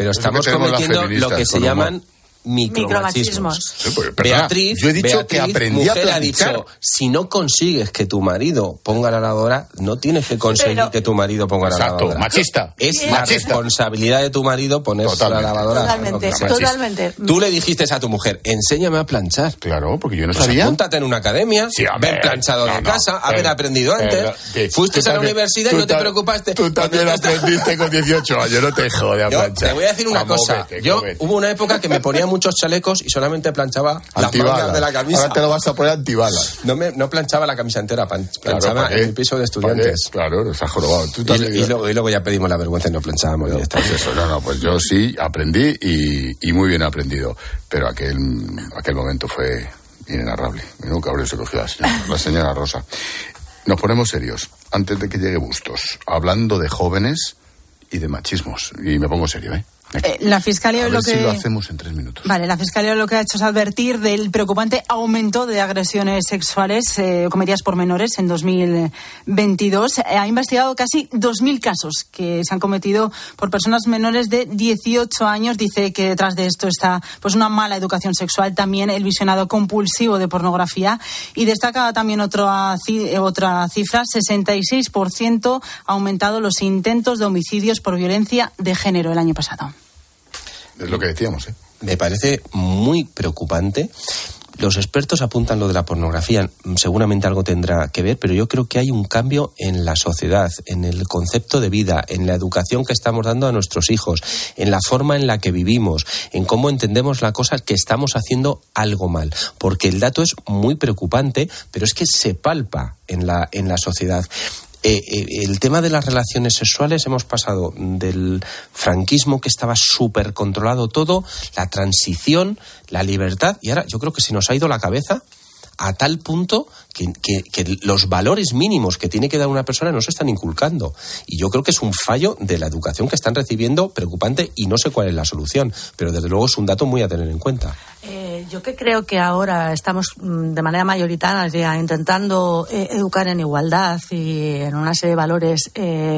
lo que se llaman micromachismos. Beatriz, yo he dicho que aprendí a planchar. Ha dicho, si no consigues que tu marido ponga la lavadora, no tienes que conseguir que tu marido ponga la lavadora. Machista. Es la responsabilidad de tu marido ponerse la lavadora. Totalmente. Tú le dijiste a tu mujer, enséñame a planchar. Claro, porque yo no sabía. Apúntate en una academia, haber planchado de casa, haber aprendido antes. Fuiste a la universidad y no te preocupaste. Tú también aprendiste con 18 años, no te jode a planchar. Te voy a decir una cosa. Hubo una época que me ponía muchos chalecos y solamente planchaba las mangas de la camisa. Ahora te lo vas a poner antibalas. No planchaba la camisa entera, planchaba en el piso de estudiantes. Claro, nos has jorobado. Y luego ya pedimos la vergüenza y no planchábamos. Pues yo sí aprendí y muy bien aprendido. Pero aquel momento fue inenarrable. Menudo cabrón se cogió la señora Rosa. Nos ponemos serios, antes de que llegue Bustos, hablando de jóvenes y de machismos. Y me pongo serio, La Fiscalía si lo hacemos en 3 minutos. Vale, la Fiscalía lo que ha hecho es advertir del preocupante aumento de agresiones sexuales cometidas por menores en 2022. Ha investigado casi 2.000 casos que se han cometido por personas menores de 18 años. Dice que detrás de esto está pues una mala educación sexual, también el visionado compulsivo de pornografía, y destaca también otra cifra, 66% ha aumentado los intentos de homicidios por violencia de género el año pasado. Es lo que decíamos, Me parece muy preocupante. Los expertos apuntan lo de la pornografía, seguramente algo tendrá que ver, pero yo creo que hay un cambio en la sociedad, en el concepto de vida, en la educación que estamos dando a nuestros hijos, en la forma en la que vivimos, en cómo entendemos la cosa, que estamos haciendo algo mal. Porque el dato es muy preocupante, pero es que se palpa en la sociedad. El tema de las relaciones sexuales, hemos pasado del franquismo, que estaba súper controlado todo, la transición, la libertad, y ahora yo creo que se nos ha ido la cabeza a tal punto que los valores mínimos que tiene que dar una persona no se están inculcando. Y yo creo que es un fallo de la educación que están recibiendo preocupante, y no sé cuál es la solución, pero desde luego es un dato muy a tener en cuenta. Yo que creo que ahora estamos de manera mayoritaria intentando educar en igualdad y en una serie de valores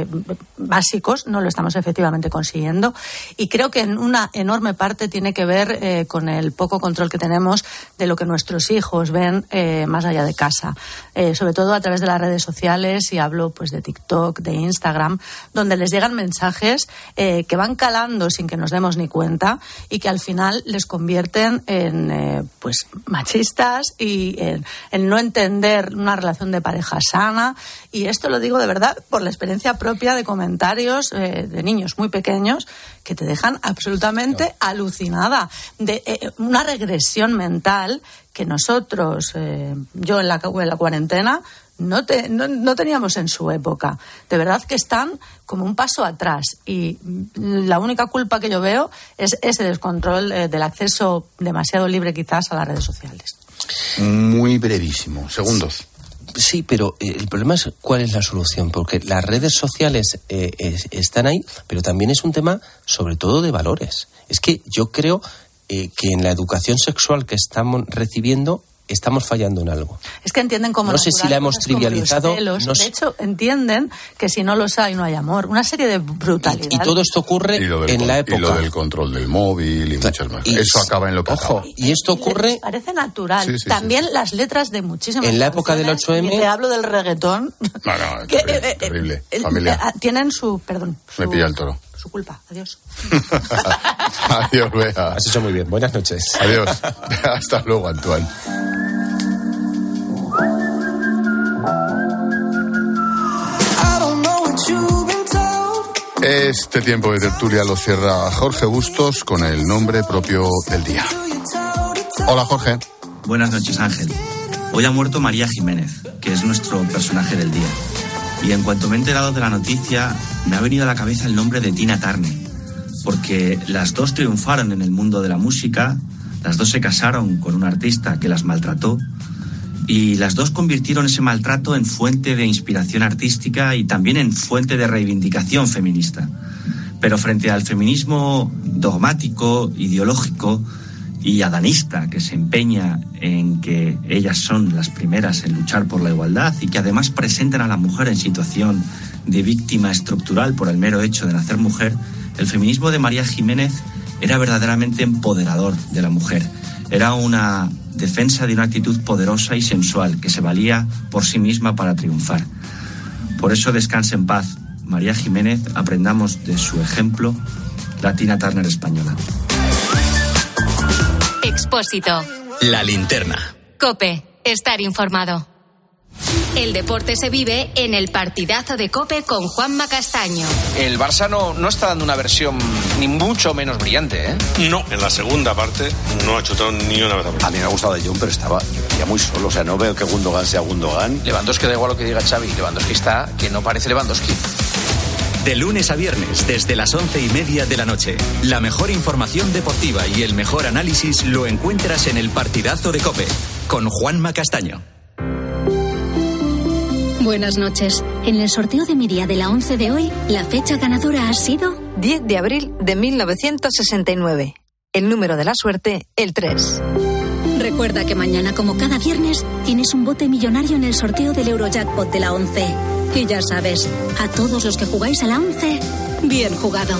básicos, no lo estamos efectivamente consiguiendo, y creo que en una enorme parte tiene que ver con el poco control que tenemos de lo que nuestros hijos ven más allá de casa, sobre todo a través de las redes sociales, y hablo pues de TikTok, de Instagram, donde les llegan mensajes que van calando sin que nos demos ni cuenta, y que al final les convierten en pues machistas y en no entender una relación de pareja sana. Y esto lo digo de verdad por la experiencia propia de comentarios de niños muy pequeños que te dejan absolutamente alucinada, de una regresión mental que nosotros, yo en la cuarentena, no teníamos en su época. De verdad que están como un paso atrás, y la única culpa que yo veo es ese descontrol del acceso demasiado libre quizás a las redes sociales. Muy brevísimo, segundos. Sí, pero el problema es cuál es la solución, porque las redes sociales están ahí, pero también es un tema sobre todo de valores. Es que yo creo que en la educación sexual que estamos recibiendo estamos fallando en algo. Es que entienden como no sé si la hemos trivializado. No sé. De hecho, entienden que si no los hay, no hay amor. Una serie de brutalidades. Y todo esto ocurre en la época. Y lo del control del móvil y muchas más. Eso acaba en lo que acaba. Y esto ocurre... Parece natural. También las letras de muchísimas en la época del 8M... Te hablo del reggaetón. No, terrible. Familia. Tienen su... Perdón. Me pilla el toro. Su culpa. Adiós. Adiós, Bea. Has hecho muy bien. Buenas noches. Adiós. Hasta luego, Antoine. Este tiempo de tertulia lo cierra Jorge Bustos con el nombre propio del día. Hola, Jorge. Buenas noches, Ángel. Hoy ha muerto María Jiménez, que es nuestro personaje del día. Y en cuanto me he enterado de la noticia, me ha venido a la cabeza el nombre de Tina Turner, porque las dos triunfaron en el mundo de la música, las dos se casaron con un artista que las maltrató, y las dos convirtieron ese maltrato en fuente de inspiración artística y también en fuente de reivindicación feminista. Pero frente al feminismo dogmático, ideológico y adanista, que se empeña en que ellas son las primeras en luchar por la igualdad y que además presentan a la mujer en situación de víctima estructural por el mero hecho de nacer mujer, el feminismo de María Jiménez era verdaderamente empoderador de la mujer. Era una defensa de una actitud poderosa y sensual que se valía por sí misma para triunfar. Por eso descanse en paz, María Jiménez. Aprendamos de su ejemplo, la Tina Turner española. Expósito. La linterna. COPE. Estar informado. El deporte se vive en el partidazo de COPE con Juanma Castaño. El Barça no está dando una versión ni mucho menos brillante, ¿eh? No, en la segunda parte no ha chutado ni una vez. A mí me ha gustado De Jong, pero estaba ya muy solo. O sea, no veo que Gundogan sea Gundogan. Lewandowski, da igual lo que diga Xavi. Lewandowski está que no parece Lewandowski. De lunes a viernes, desde las 11:30 de la noche. La mejor información deportiva y el mejor análisis lo encuentras en el partidazo de COPE con Juanma Castaño. Buenas noches. En el sorteo de mi día de la 11 de hoy, la fecha ganadora ha sido 10 de abril de 1969. El número de la suerte, el 3. Recuerda que mañana, como cada viernes, tienes un bote millonario en el sorteo del Eurojackpot de la 11. Y ya sabes, a todos los que jugáis a la 11, bien jugado.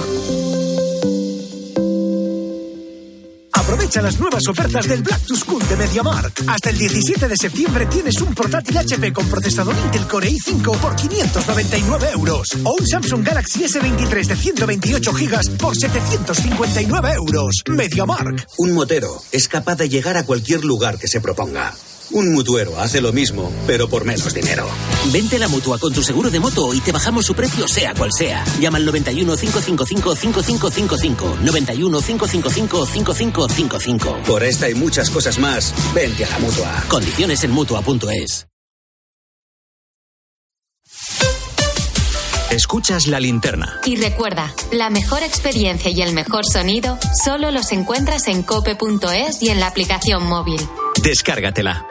Aprovecha las nuevas ofertas del Black to School de MediaMarkt. Hasta el 17 de septiembre tienes un portátil HP con procesador Intel Core i5 por 599 euros. O un Samsung Galaxy S23 de 128 gigas por 759 euros. MediaMarkt. Un motero es capaz de llegar a cualquier lugar que se proponga. Un mutuero hace lo mismo, pero por menos dinero. Vente a la Mutua con tu seguro de moto y te bajamos su precio sea cual sea. Llama al 91 555 5555. 91 555 5555. Por esta y muchas cosas más, vente a la Mutua. Condiciones en Mutua.es. Escuchas La Linterna. Y recuerda, la mejor experiencia y el mejor sonido solo los encuentras en cope.es y en la aplicación móvil. Descárgatela.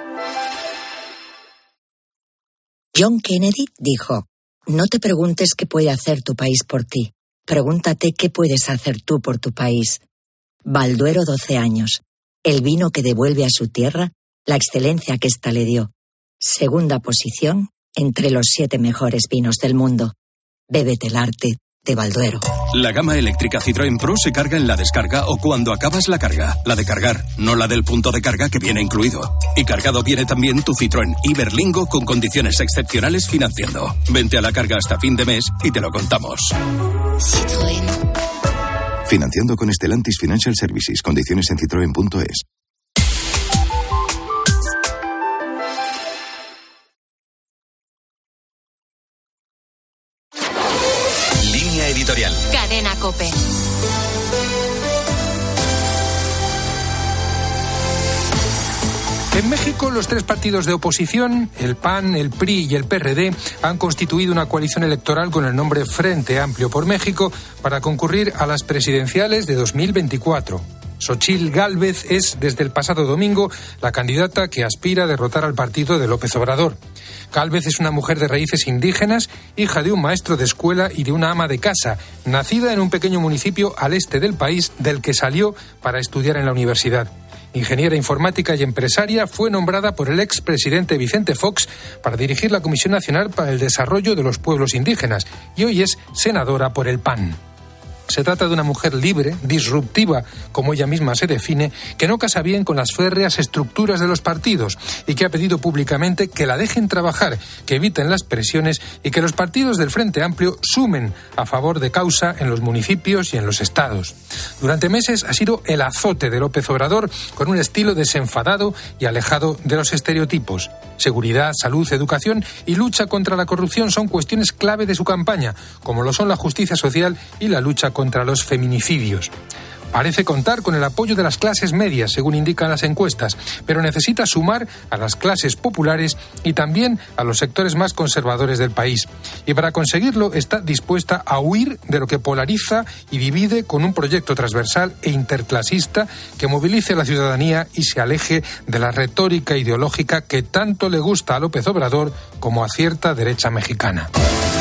John Kennedy dijo: no te preguntes qué puede hacer tu país por ti. Pregúntate qué puedes hacer tú por tu país. Balduero 12 años. El vino que devuelve a su tierra la excelencia que ésta le dio. Segunda posición entre los 7 mejores vinos del mundo. Bébete el arte de Balduero. La gama eléctrica Citroën Pro se carga en la descarga o cuando acabas la carga. La de cargar, no la del punto de carga que viene incluido. Y cargado viene también tu Citroën Iberlingo con condiciones excepcionales financiando. Vente a la carga hasta fin de mes y te lo contamos. Citroën. Financiando con Stellantis Financial Services. Condiciones en citroen.es. Editorial. Cadena COPE. En México, los 3 partidos de oposición, el PAN, el PRI y el PRD, han constituido una coalición electoral con el nombre Frente Amplio por México para concurrir a las presidenciales de 2024. Xochitl Gálvez es, desde el pasado domingo, la candidata que aspira a derrotar al partido de López Obrador. Gálvez es una mujer de raíces indígenas, hija de un maestro de escuela y de una ama de casa, nacida en un pequeño municipio al este del país del que salió para estudiar en la universidad. ingeniera informática y empresaria, fue nombrada por el expresidente Vicente Fox para dirigir la Comisión Nacional para el Desarrollo de los Pueblos Indígenas y hoy es senadora por el PAN. Se trata de una mujer libre, disruptiva, como ella misma se define, que no casa bien con las férreas estructuras de los partidos y que ha pedido públicamente que la dejen trabajar, que eviten las presiones y que los partidos del Frente Amplio sumen a favor de causa en los municipios y en los estados. Durante meses ha sido el azote de López Obrador con un estilo desenfadado y alejado de los estereotipos. Seguridad, salud, educación y lucha contra la corrupción son cuestiones clave de su campaña, como lo son la justicia social y la lucha contra los feminicidios. Parece contar con el apoyo de las clases medias, según indican las encuestas, pero necesita sumar a las clases populares y también a los sectores más conservadores del país. Y para conseguirlo está dispuesta a huir de lo que polariza y divide con un proyecto transversal e interclasista que movilice a la ciudadanía y se aleje de la retórica ideológica que tanto le gusta a López Obrador como a cierta derecha mexicana.